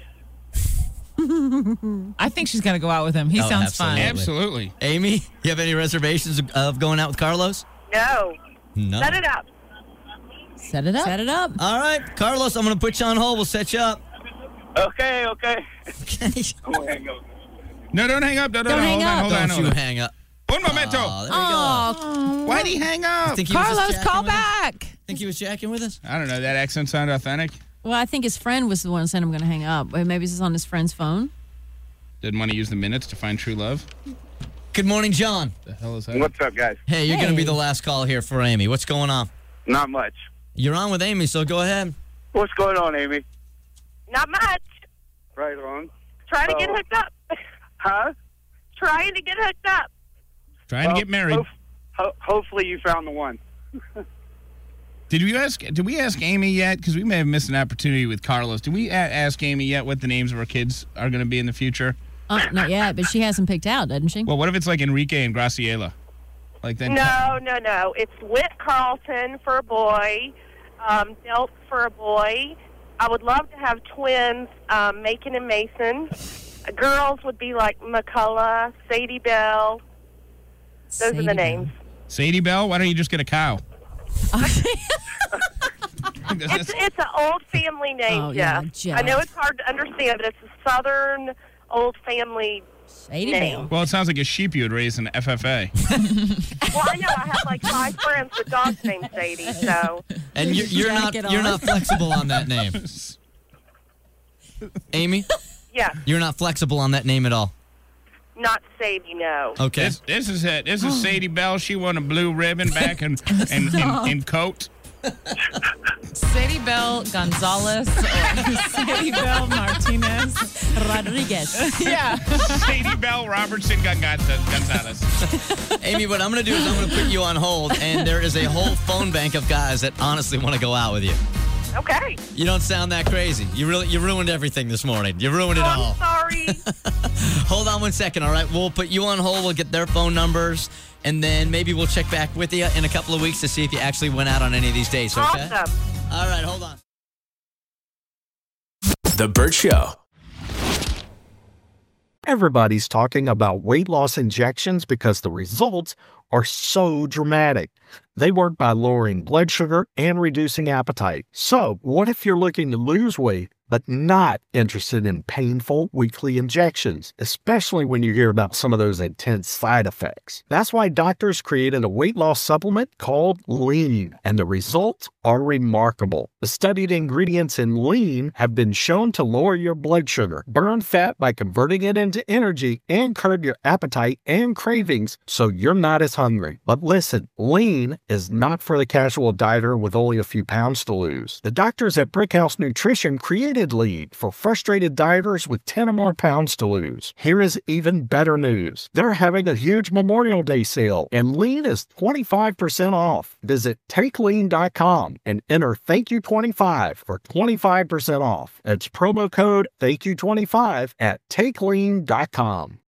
D: I think she's gonna go out with him. He sounds fun.
A: Absolutely.
B: Amy, you have any reservations of going out with Carlos?
F: No.
B: No.
F: Set it up.
C: Set it up. Set it up.
B: All right, Carlos, I'm going to put you on hold. We'll set you up.
H: Okay.
A: No, don't hang up. No,
C: Don't hang up.
A: Hold on.
B: Don't you hang up.
A: Un momento.
B: Oh, there you go.
A: Why'd he hang up?
B: Think he was just
D: Carlos,
B: jacking
D: call
B: with us?
D: back.
B: Think he was jacking with us?
A: I don't know. That accent sound authentic?
C: Well, I think his friend was the one who said I'm going to hang up. Maybe this is on his friend's phone.
A: Didn't want to use the minutes to find true love?
B: Good morning, John.
A: The hell is that?
K: What's up, guys?
B: Hey, you're going to be the last call here for Amy. What's going on?
K: Not much.
B: You're on with Amy, so go ahead.
K: What's going on, Amy?
F: Not much.
K: Right on.
F: Trying to get hooked up.
K: Huh?
F: Trying to get hooked up.
A: Trying to get married.
K: Hopefully you found the one.
A: Did we ask Amy yet? Because we may have missed an opportunity with Carlos. Did we ask Amy yet what the names of our kids are going to be in the future?
C: Not yet, but she hasn't picked out, doesn't she?
A: Well, what if it's like Enrique and Graciela? Like that?
F: No. It's Whit Carlton for a boy, Delk for a boy. I would love to have twins, Macon and Mason. Girls would be like McCullough, Sadie Bell. Those are the names.
A: Sadie Bell? Why don't you just get a cow?
F: It's an old family name, Jeff. I know it's hard to understand, but it's a Southern old family name.
A: Well, it sounds like a sheep you would raise in FFA.
F: Well, I know. I have like 5 friends with dogs named Sadie, so.
B: And you're not flexible on that name. Amy?
F: Yeah.
B: You're not flexible on that name at all.
F: Not Sadie, no.
B: Okay.
A: This is it. This is Sadie Bell. She won a blue ribbon back in coat.
D: Sadie Bell Gonzalez or Sadie Bell Martinez
C: Rodriguez.
D: Yeah.
A: Sadie Bell Robertson Gonzalez.
B: Amy, what I'm going to do is I'm going to put you on hold, and there is a whole phone bank of guys that honestly want to go out with you.
F: Okay.
B: You don't sound that crazy. You ruined everything this morning. You ruined it all.
F: I'm sorry.
B: Hold on one second, all right? We'll put you on hold. We'll get their phone numbers, and then maybe we'll check back with you in a couple of weeks to see if you actually went out on any of these dates, okay?
F: Awesome.
B: All right, hold on.
L: The Burt Show.
J: Everybody's talking about weight loss injections because the results are so dramatic. They work by lowering blood sugar and reducing appetite. So, what if you're looking to lose weight but not interested in painful weekly injections, especially when you hear about some of those intense side effects? That's why doctors created a weight loss supplement called Lean, and the results are remarkable. The studied ingredients in Lean have been shown to lower your blood sugar, burn fat by converting it into energy, and curb your appetite and cravings so you're not as hungry. But listen, Lean is not for the casual dieter with only a few pounds to lose. The doctors at Brickhouse Nutrition created Lean for frustrated dieters with 10 or more pounds to lose. Here is even better news. They're having a huge Memorial Day sale, and Lean is 25% off. Visit TakeLean.com and enter ThankYou25 for 25% off. It's promo code ThankYou25 at TakeLean.com.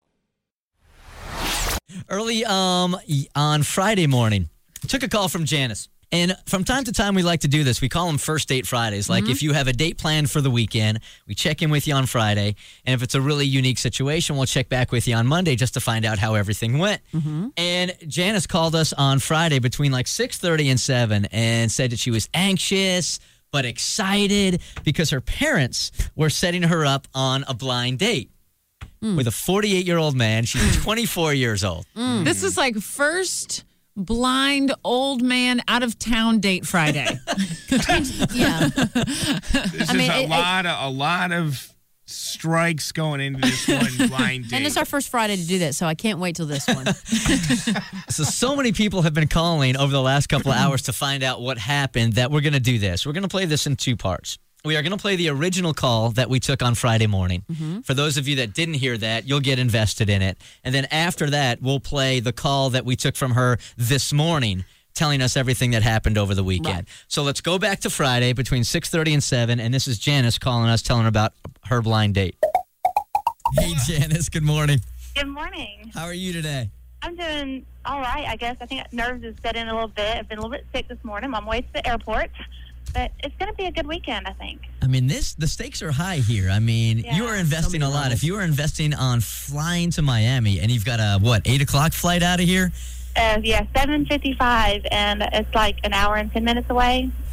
B: Early on Friday morning, took a call from Janice. And from time to time, we like to do this. We call them First Date Fridays. Like if you have a date planned for the weekend, we check in with you on Friday. And if it's a really unique situation, we'll check back with you on Monday just to find out how everything went. And Janice called us on Friday between like 6:30 and 7 and said that she was anxious but excited because her parents were setting her up on a blind date with a 48-year-old man. She's 24 years old.
D: This is like first blind old man out of town date Friday.
C: Yeah.
A: This is a lot of strikes going into this one blind date.
C: And it's our first Friday to do that, so I can't wait till this one.
B: So many people have been calling over the last couple of hours to find out what happened that we're going to do this. We're going to play this in 2 parts. We are going to play the original call that we took on Friday morning. For those of you that didn't hear that, you'll get invested in it. And then after that, we'll play the call that we took from her this morning, telling us everything that happened over the weekend. Right. So let's go back to Friday between 6:30 and 7, and this is Janice calling us, telling her about her blind date. Hey, Janice, good morning.
M: Good morning.
B: How are you today?
M: I'm doing all right, I guess. I think nerves have set in a little bit. I've been a little bit sick this morning. I'm on my way to the airport. But it's going to be a good weekend, I think.
B: I mean, the stakes are high here. I mean, you are investing a lot. If you are investing on flying to Miami and you've got a, 8 o'clock flight out of here?
M: Yeah, 7:55, and it's like an hour and 10 minutes away.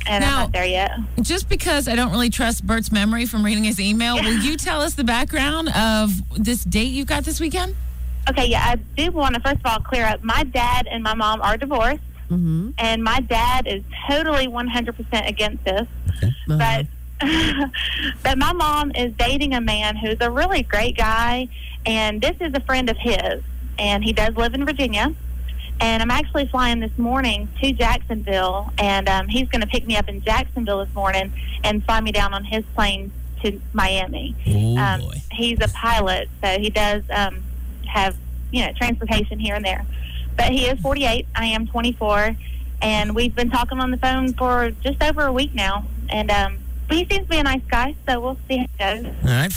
M: and I'm not there yet.
D: Just because I don't really trust Bert's memory from reading his email, will you tell us the background of this date you got this weekend?
M: Okay, yeah, I do want to first of all clear up. My dad and my mom are divorced, and my dad is totally 100% against this. Okay. But but my mom is dating a man who's a really great guy, and this is a friend of his, and he does live in Virginia. And I'm actually flying this morning to Jacksonville, and he's going to pick me up in Jacksonville this morning and fly me down on his plane to Miami.
B: Boy.
M: He's a pilot, so he does have, transportation here and there. But he is 48. I am 24, and we've been talking on the phone for just over a week now. And but he seems to be a nice guy, so we'll see how it goes.
B: All right,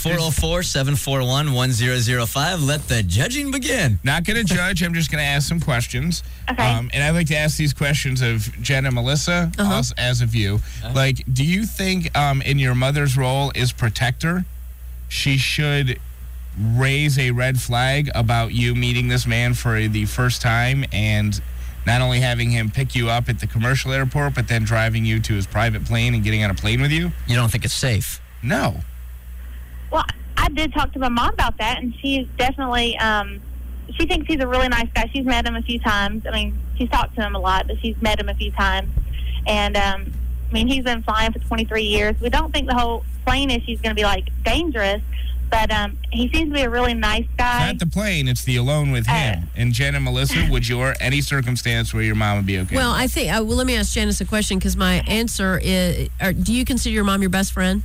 B: 404-741-1005. Let the judging begin.
A: Not going to judge. I'm just going to ask some questions.
M: Okay.
A: And I like to ask these questions of Jen and Melissa, us as of you. Like, do you think in your mother's role as protector, she should raise a red flag about you meeting this man for the first time and not only having him pick you up at the commercial airport, but then driving you to his private plane and getting on a plane with you?
B: You don't think it's safe?
A: No.
M: Well, I did talk to my mom about that, and she's definitely, she thinks he's a really nice guy. She's met him a few times. I mean, she's talked to him a lot, but she's met him a few times. And, he's been flying for 23 years. We don't think the whole plane issue is going to be, dangerous. But he seems to be a really nice guy.
A: It's not the plane, it's the alone with him. And Jen and Melissa, would any circumstance where your mom would be okay?
L: Well, I think, let me ask Janice a question, because my answer is, do you consider your mom your best friend?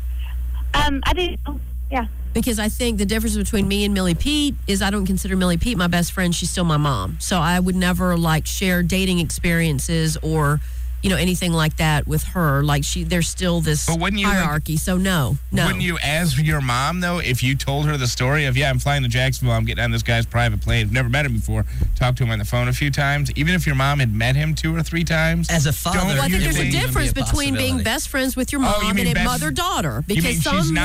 M: I do, yeah.
L: Because I think the difference between me and Millie Pete is I don't consider Millie Pete my best friend. She's still my mom. So I would never, share dating experiences or anything like that with her. There's still this hierarchy. So no.
A: Wouldn't you, as your mom, though, if you told her the story of, I'm flying to Jacksonville, I'm getting on this guy's private plane, I've never met him before, talked to him on the phone a few times, even if your mom had met him 2 or 3 times?
B: As a father,
L: I think there's a difference between being best friends with your mom and a mother-daughter. Because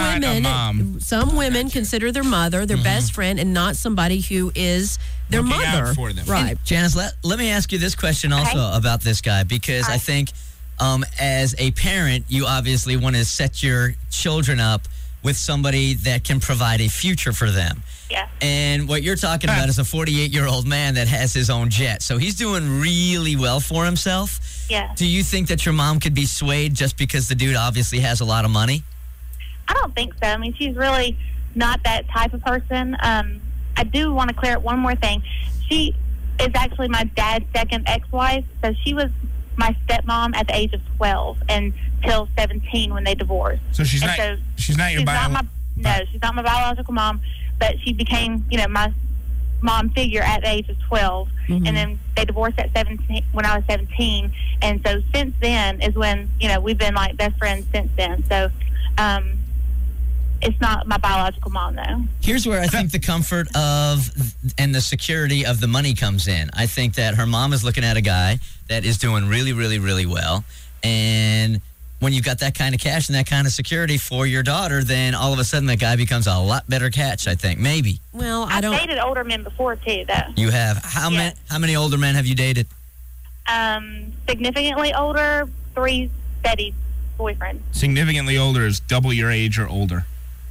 L: some women consider their mother their best friend and not somebody who is their
A: looking
L: mother.
A: Out for them.
L: Right.
B: And Janice, let me ask you this question also about this guy, because I think as a parent, you obviously want to set your children up with somebody that can provide a future for them.
M: Yeah.
B: And what you're talking about is a 48-year-old man that has his own jet. So he's doing really well for himself.
M: Yeah.
B: Do you think that your mom could be swayed just because the dude obviously has a lot of money?
M: I don't think so. I mean, she's really not that type of person. I do want to clear up one more thing. She is actually my dad's second ex-wife, so she was my stepmom at the age of 12 until 17 when they divorced.
A: So she's not your biological.
M: No, she's not my biological mom, but she became, my mom figure at the age of 12, and then they divorced at 17 when I was 17, and so since then is when we've been best friends since then. So. It's not my biological mom, though.
B: Here's where I think the comfort of and the security of the money comes in. I think that her mom is looking at a guy that is doing really, really, really well. And when you've got that kind of cash and that kind of security for your daughter, then all of a sudden that guy becomes a lot better catch, I think. Maybe.
L: Well,
M: I've dated older men before, too, though.
B: You have. How many older men have you dated?
M: Significantly older, 3 steady boyfriends.
A: Significantly older is double your age or older.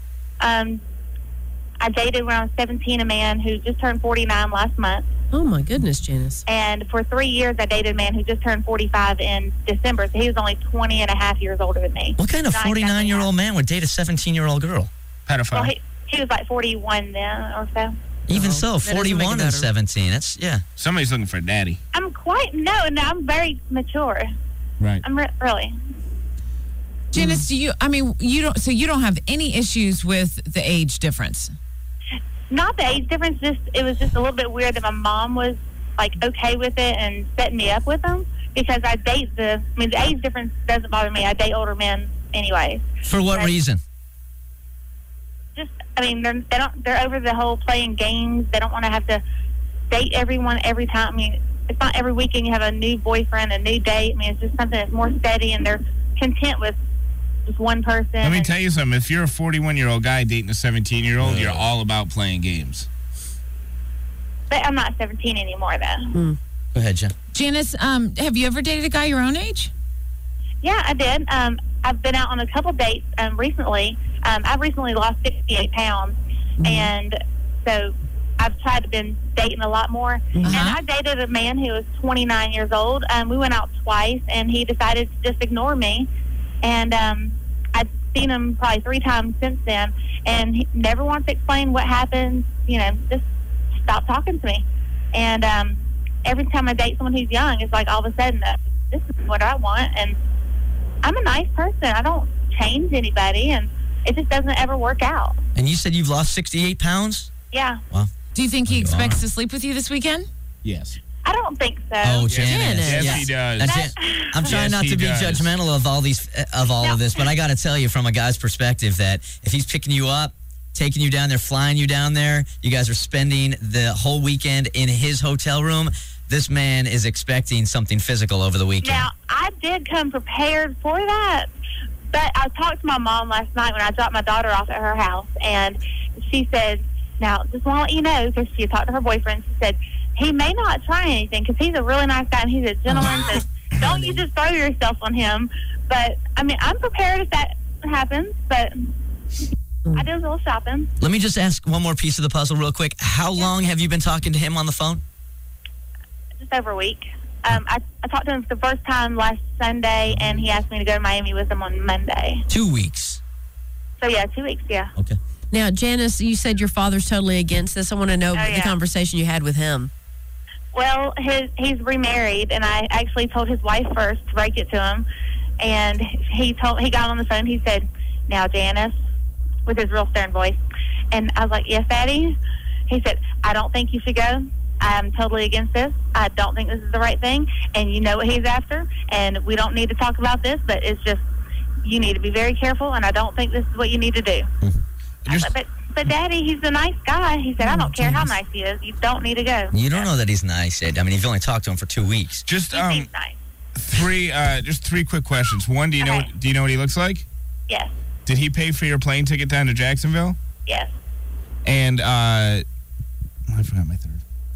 M: I dated when I was 17 a man who just turned 49 last month.
L: Oh, my goodness, Janice.
M: And for 3 years, I dated a man who just turned 45 in December, so he was only 20 and a half years older than me.
B: What kind of 49-year-old man would date a 17-year-old girl?
A: Pedophile.
M: Well, he was 41 then or so.
B: Even so, 41 and 17. That's,
A: Somebody's looking for a daddy.
M: I'm I'm very mature.
A: Right.
M: I'm really.
D: Janice, you don't have any issues with the age difference?
M: Not the age difference, it was just a little bit weird that my mom was okay with it and setting me up with them, because the age difference doesn't bother me. I date older men anyway.
B: For what reason?
M: Just, they're over the whole playing games. They don't want to have to date everyone every time. It's not every weekend you have a new boyfriend, a new date. It's just something that's more steady, and they're content with just one person.
A: Let me tell you something. If you're a 41-year-old guy dating a 17-year-old, you're all about playing games.
M: But I'm not 17 anymore, though.
B: Go ahead, Jen.
D: Janice, have you ever dated a guy your own age?
M: Yeah, I did. I've been out on a couple dates recently. I've recently lost 68 pounds, and so I've tried to been dating a lot more. And I dated a man who was 29 years old. We went out twice, and he decided to just ignore me. And I've seen him probably 3 times since then, and he never wants to explain what happened. Just stop talking to me. And every time I date someone who's young, it's like all of a sudden, this is what I want. And I'm a nice person. I don't change anybody, and it just doesn't ever work out.
B: And you said you've lost 68 pounds?
M: Yeah.
B: Wow.
D: Do you think he expects to sleep with you this weekend?
A: Yes.
M: I don't think so.
B: Oh, Janice.
A: Yes, he does.
B: I'm trying not to be judgmental of all of this, but I got to tell you from a guy's perspective that if he's picking you up, taking you down there, flying you down there, you guys are spending the whole weekend in his hotel room, this man is expecting something physical over the weekend.
M: Now, I did come prepared for that, but I talked to my mom last night when I dropped my daughter off at her house, and she said, now, just want to let you know, because she talked to her boyfriend, she said, he may not try anything, because he's a really nice guy, and he's a gentleman, so don't you just throw yourself on him. But, I mean, I'm prepared if that happens, but I did a little shopping.
B: Let me just ask one more piece of the puzzle real quick. How long have you been talking to him on the phone?
M: Just over a week. I talked to him for the first time last Sunday, and he asked me to go to Miami with him on Monday.
B: 2 weeks.
M: So, yeah, 2 weeks, yeah.
B: Okay.
L: Now, Janice, you said your father's totally against this. I want to know the conversation you had with him.
M: Well, he's remarried, and I actually told his wife first to break it to him. And he got on the phone. He said, now, Janice, with his real stern voice. And I was like, yes, Daddy? He said, I don't think you should go. I'm totally against this. I don't think this is the right thing. And you know what he's after. And we don't need to talk about this, but it's just, you need to be very careful, and I don't think this is what you need to do. But Daddy, he's a nice guy. He said, I don't care how nice he is. You don't need to go.
B: You don't know that he's nice, Ed. I mean, you've only talked to him for 2 weeks.
A: Just
M: He's nice.
A: three quick questions. One, do you know what he looks like?
M: Yes.
A: Did he pay for your plane ticket down to Jacksonville?
M: Yes.
A: And I forgot my third.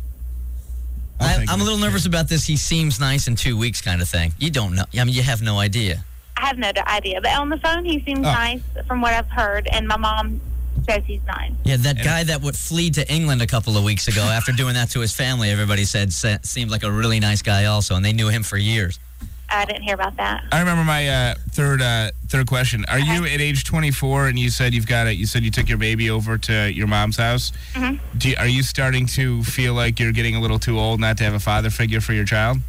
B: I'm a little nervous about this. He seems nice in 2 weeks kind of thing. You don't know. I mean, you have no idea.
M: I have no idea. But on the phone, he seems nice from what I've heard, and my mom says he's nice.
B: Yeah, that guy that would flee to England a couple of weeks ago after doing that to his family, everybody said seemed like a really nice guy also, and they knew him for years.
M: I didn't hear about that.
A: I remember my third question. Are you at age 24 and you said you took your baby over to your mom's house?
M: Mm-hmm.
A: Are you starting to feel like you're getting a little too old not to have a father figure for your child?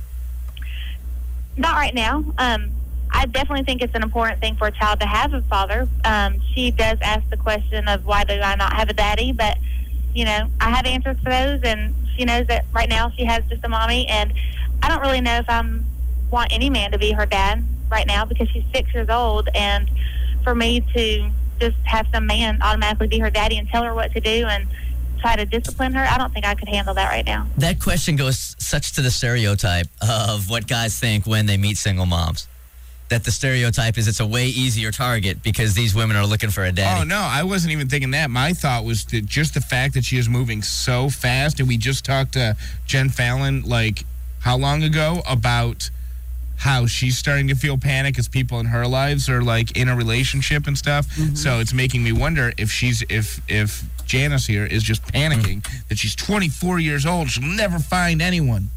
M: Not right now. I definitely think it's an important thing for a child to have a father. She does ask the question of why do I not have a daddy, but, I have answers for those, and she knows that right now she has just a mommy, and I don't really know if I want any man to be her dad right now because she's 6 years old, and for me to just have some man automatically be her daddy and tell her what to do and try to discipline her, I don't think I could handle that right now.
B: That question goes such to the stereotype of what guys think when they meet single moms. That the stereotype is it's a way easier target because these women are looking for a daddy.
A: Oh, no, I wasn't even thinking that. My thought was that just the fact that she is moving so fast, and we just talked to Jen Fallon, how long ago, about how she's starting to feel panic as people in her lives are, in a relationship and stuff. Mm-hmm. So it's making me wonder if Janice here is just panicking that she's 24 years old, she'll never find anyone.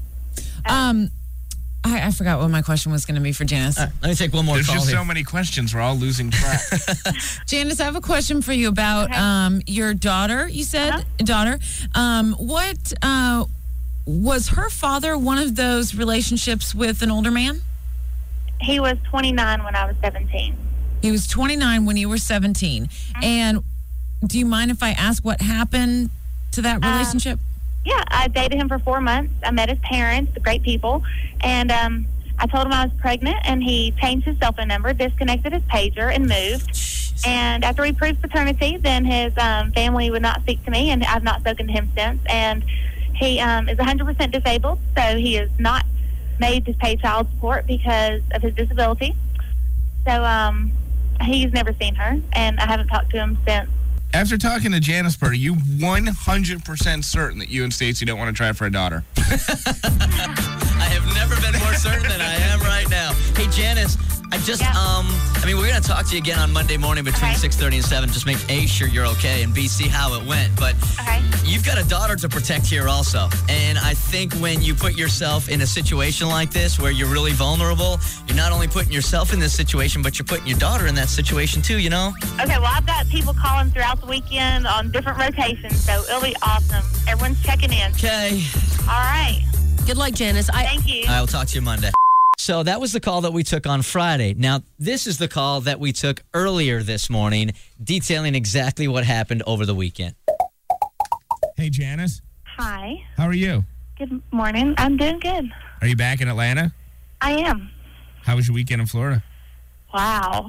D: I forgot what my question was going to be for Janice.
B: Let me take one more
A: call. There's just
B: here.
A: so many questions. We're all losing track.
D: Janice, I have a question for you about your daughter. You said daughter. What was her father one of those relationships with an older man?
M: He was 29 when I was 17.
D: He was 29 when you were 17. Mm-hmm. And do you mind if I ask what happened to that relationship?
M: Yeah, I dated him for 4 months. I met his parents, great people, and I told him I was pregnant, and he changed his cell phone number, disconnected his pager, and moved. Jeez. And after we proved paternity, then his family would not speak to me, and I've not spoken to him since. And he is 100% disabled, so he is not made to pay child support because of his disability. So he's never seen her, and I haven't talked to him since.
A: After talking to Janice Bird, are you 100% certain that you and Stacey don't want to try for a daughter?
B: I have never been more certain than I am right now. Hey, Janice, We're going to talk to you again on Monday morning between 6:30 and 7. Just make A, sure you're okay, and B, see how it went. But you've got a daughter to protect here also. And I think when you put yourself in a situation like this where you're really vulnerable, you're not only putting yourself in this situation, but you're putting your daughter in that situation too, you know?
M: Okay, well, I've got people calling throughout the weekend on different rotations, so it'll be awesome. Everyone's checking in.
B: Okay.
M: All right.
L: Good luck, Janice.
M: Thank you.
B: I will talk to you Monday. So that was the call that we took on Friday. Now, this is the call that we took earlier this morning, detailing exactly what happened over the weekend.
A: Hey, Janice.
M: Hi.
A: How are you?
M: Good morning. I'm doing good.
A: Are you back in Atlanta?
M: I am.
A: How was your weekend in Florida?
M: Wow.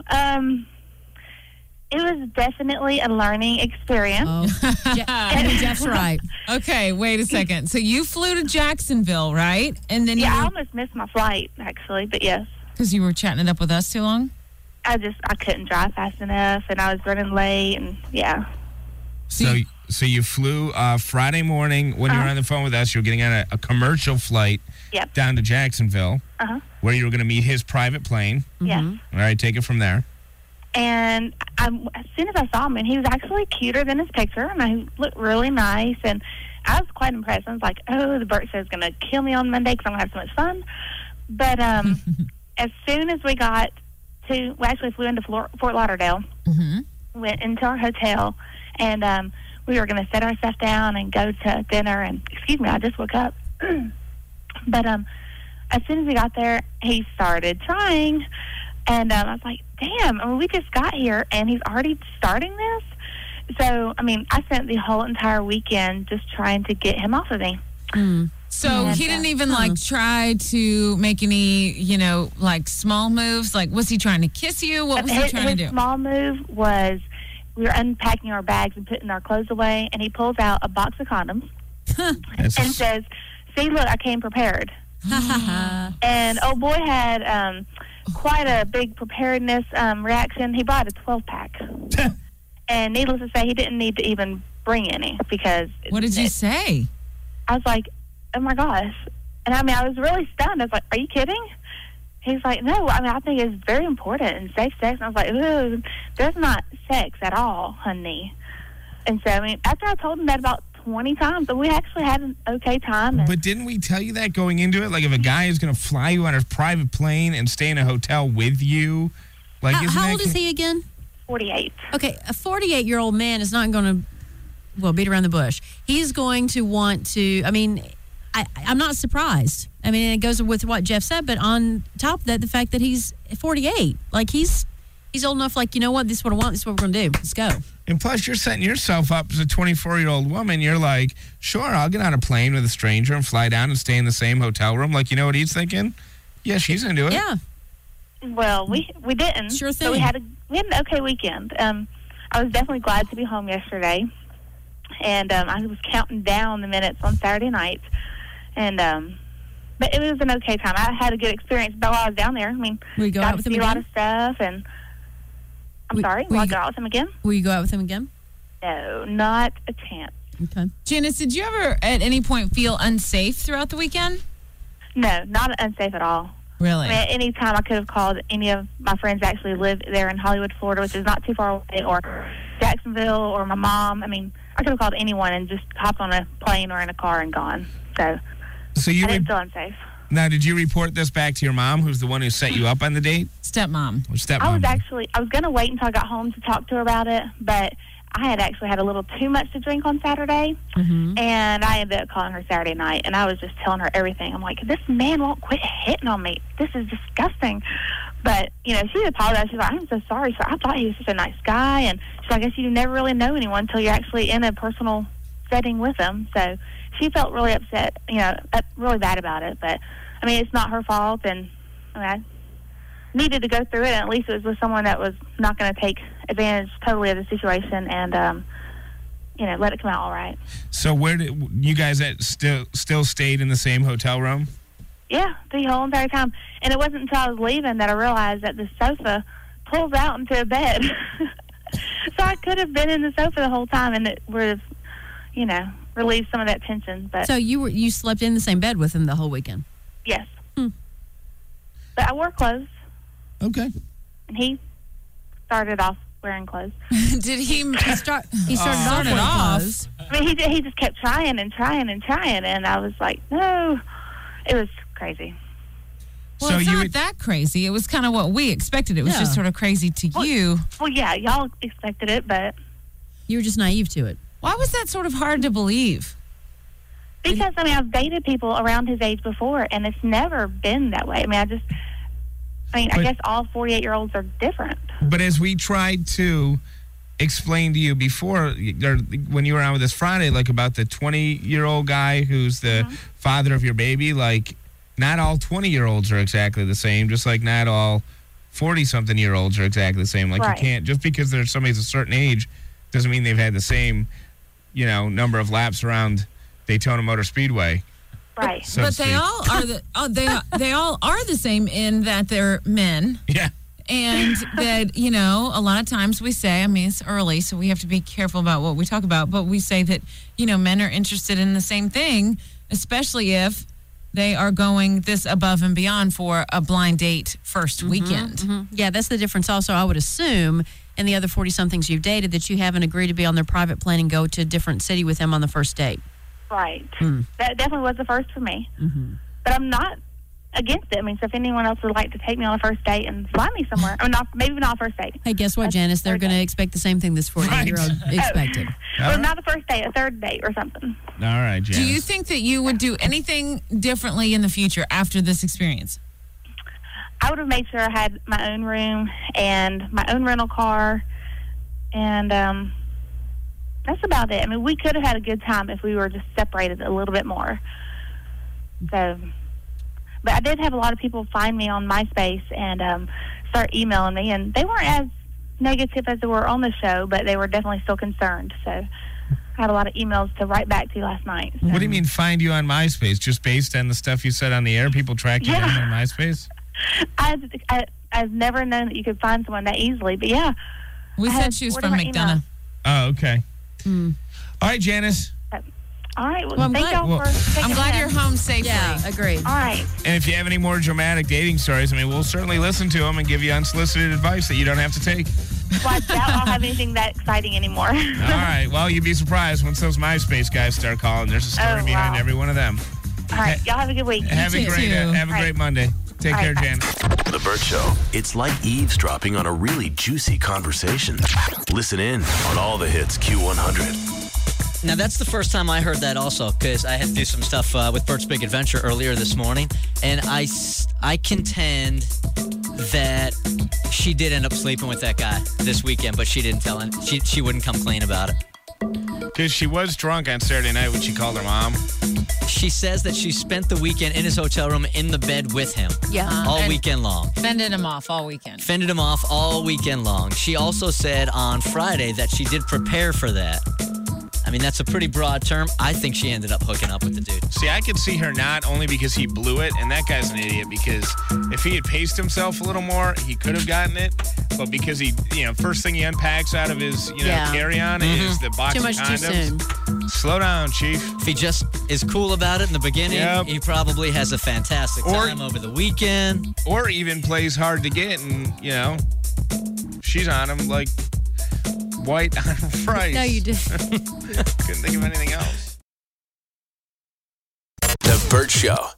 M: It was definitely a learning experience.
L: Jeff's right.
D: Okay, wait a second. So you flew to Jacksonville, right? And then
M: I almost missed my flight, actually, but yes.
D: Because you were chatting it up with us too long?
M: I couldn't drive fast enough, and I was running late, and yeah.
A: So you flew Friday morning when you were on the phone with us. You were getting on a commercial flight down to Jacksonville, where you were going to meet his private plane.
M: Yes.
A: All right, take it from there.
M: And as soon as I saw him, and he was actually cuter than his picture, and he looked really nice, and I was quite impressed. I was like, oh, the Berkshire is going to kill me on Monday because I'm going to have so much fun. But as soon as we actually flew into Fort Lauderdale, went into our hotel, and we were going to set our stuff down and go to dinner, and, excuse me, I just woke up. But as soon as we got there, he started trying. And I was like, damn, we just got here, and he's already starting this? So, I spent the whole entire weekend just trying to get him off of me.
D: So he didn't even, try to make any, small moves? Like, was he trying to kiss you? What was he trying to do?
M: His small move was we were unpacking our bags and putting our clothes away, and he pulls out a box of condoms and says, see, look, I came prepared. And old boy had... quite a big preparedness reaction. He bought a 12-pack. And needless to say, he didn't need to even bring any because...
D: What did you say?
M: I was like, oh, my gosh. And, I was really stunned. I was like, are you kidding? He's like, no, I think it's very important and safe sex. And I was like, ooh, there's not sex at all, honey. And so, after I told him that about 20 times, but we actually had an okay time.
A: But didn't we tell you that going into it? Like, if a guy is going to fly you on a private plane and stay in a hotel with you, like,
L: how old is he again?
M: 48.
L: Okay, a 48-year-old man is not going to, beat around the bush. He's going to want to, I'm not surprised. It goes with what Jeff said, but on top of that, the fact that he's 48. Like, he's old enough, like, you know what, this is what I want, this is what we're going to do. Let's go.
A: And plus, you're setting yourself up as a 24-year-old woman. You're like, sure, I'll get on a plane with a stranger and fly down and stay in the same hotel room. Like, you know what he's thinking? Yeah, she's going to do it.
L: Yeah.
M: Well, we didn't.
L: Sure thing.
M: So we had an okay weekend. I was definitely glad to be home yesterday. And I was counting down the minutes on Saturday night. And but it was an okay time. I had a good experience while I was down there.
L: Will you go out with him
M: again? A lot of stuff, and will I go out with him again?
L: Will you go out with him again?
M: No, not a chance.
L: Okay.
D: Janice, did you ever at any point feel unsafe throughout the weekend?
M: No, not unsafe at all.
D: Really?
M: At any time I could have called any of my friends that actually live there in Hollywood, Florida, which is not too far away, or Jacksonville, or my mom. I could have called anyone and just hopped on a plane or in a car and gone. So
A: you
M: I didn't feel unsafe.
A: Now, did you report this back to your mom, who's the one who set you up on the date?
D: Stepmom.
A: Or stepmom?
M: I was going to wait until I got home to talk to her about it, but I had actually had a little too much to drink on Saturday, and I ended up calling her Saturday night, and I was just telling her everything. I'm like, this man won't quit hitting on me. This is disgusting. But, she apologized. She's like, I'm so sorry, sir. I thought he was such a nice guy, and she's like, I guess you never really know anyone until you're actually in a personal setting with them. So she felt really upset, really bad about it. But, it's not her fault, and I needed to go through it, and at least it was with someone that was not going to take advantage totally of the situation and, let it come out all right.
A: So where did you guys still stayed in the same hotel room?
M: Yeah, the whole entire time. And it wasn't until I was leaving that I realized that the sofa pulls out into a bed. So I could have been in the sofa the whole time, and it would have, relieved some of that tension. But
L: so you slept in the same bed with him the whole weekend?
M: Yes. But I wore clothes.
A: Okay.
M: And he started off wearing clothes.
D: Did he start?
C: He started off.
M: I mean, he just kept trying and trying and trying, and I was like, no. It was crazy.
D: Well, it's not that crazy. It was kind of what we expected. It was just sort of crazy to you.
M: Well, yeah, y'all expected it, but
C: you were just naive to it.
D: Why was that sort of hard to believe?
M: Because, I mean, I've dated people around his age before, and it's never been that way. I mean, I guess all 48-year-olds are different.
A: But as we tried to explain to you before, or when you were on with us Friday, like about the 20-year-old guy who's the father of your baby, like not all 20-year-olds are exactly the same, just like not all 40-something-year-olds are exactly the same. Like you can't, just because there's somebody's a certain age doesn't mean they've had the same, number of laps around Daytona Motor Speedway.
M: Right.
A: So
D: but they all are they all are the same in that they're men.
A: Yeah.
D: And that, a lot of times we say, I mean, it's early, so we have to be careful about what we talk about, but we say that, men are interested in the same thing, especially if they are going this above and beyond for a blind date first weekend.
C: Mm-hmm. Yeah, that's the difference also, I would assume, in the other 40-somethings you've dated, that you haven't agreed to be on their private plane and go to a different city with them on the first date.
M: Right. That definitely was the first for me. Mm-hmm. But I'm not against it. I mean, so if anyone else would like to take me on a first date and fly me somewhere, I mean, maybe not a first date.
C: Hey, guess what, Janice? They're going to expect the same thing this 48-year-old expected.
M: Well, not a first date, a third date or something.
A: All right, Janice.
D: Do you think that you would do anything differently in the future after this experience?
M: I would have made sure I had my own room and my own rental car, and that's about it. I mean, we could have had a good time if we were just separated a little bit more. So, but I did have a lot of people find me on MySpace and start emailing me, and they weren't as negative as they were on the show, but they were definitely still concerned. So I had a lot of emails to write back to last night. So.
A: What do you mean find you on MySpace? Just based on the stuff you said on the air, people track you down on MySpace?
M: I've never known that you could find someone that easily, but yeah.
D: We said she was from McDonough.
A: Oh, okay. All right, Janice.
M: All right. Well, thank y'all for taking
D: I'm glad you're home safely.
C: Yeah, agreed.
M: All right.
A: And if you have any more dramatic dating stories, I mean, we'll certainly listen to them and give you unsolicited advice that you don't have to take.
M: Well, I doubt I'll have anything that exciting anymore.
A: All right. Well, you'd be surprised once those MySpace guys start calling. There's a story behind every one of them.
M: All right. Y'all have a good week.
A: Have a great Monday. Take care, Janice.
N: The Bert Show. It's like eavesdropping on a really juicy conversation. Listen in on all the hits Q100.
B: Now, that's the first time I heard that also, because I had to do some stuff with Bert's Big Adventure earlier this morning, and I contend that she did end up sleeping with that guy this weekend, but she didn't tell him. She wouldn't come clean about it.
A: Because she was drunk on Saturday night when she called her mom.
B: She says that she spent the weekend in his hotel room in the bed with him.
C: Yeah.
B: All weekend long.
D: Fended him off all weekend.
B: Fended him off all weekend long. She also said on Friday that she did prepare for that. I mean, that's a pretty broad term. I think she ended up hooking up with the dude.
A: See, I could see her not only because he blew it, and that guy's an idiot, because if he had paced himself a little more, he could have gotten it. But because he, first thing he unpacks out of his, carry-on is the box of condoms.
C: Too soon.
A: Slow down, Chief.
B: If he just is cool about it in the beginning, he probably has a fantastic time over the weekend.
A: Or even plays hard to get, and, she's on him like white on fries.
C: No, you did.
A: Couldn't think of anything else.
N: The Bert Show.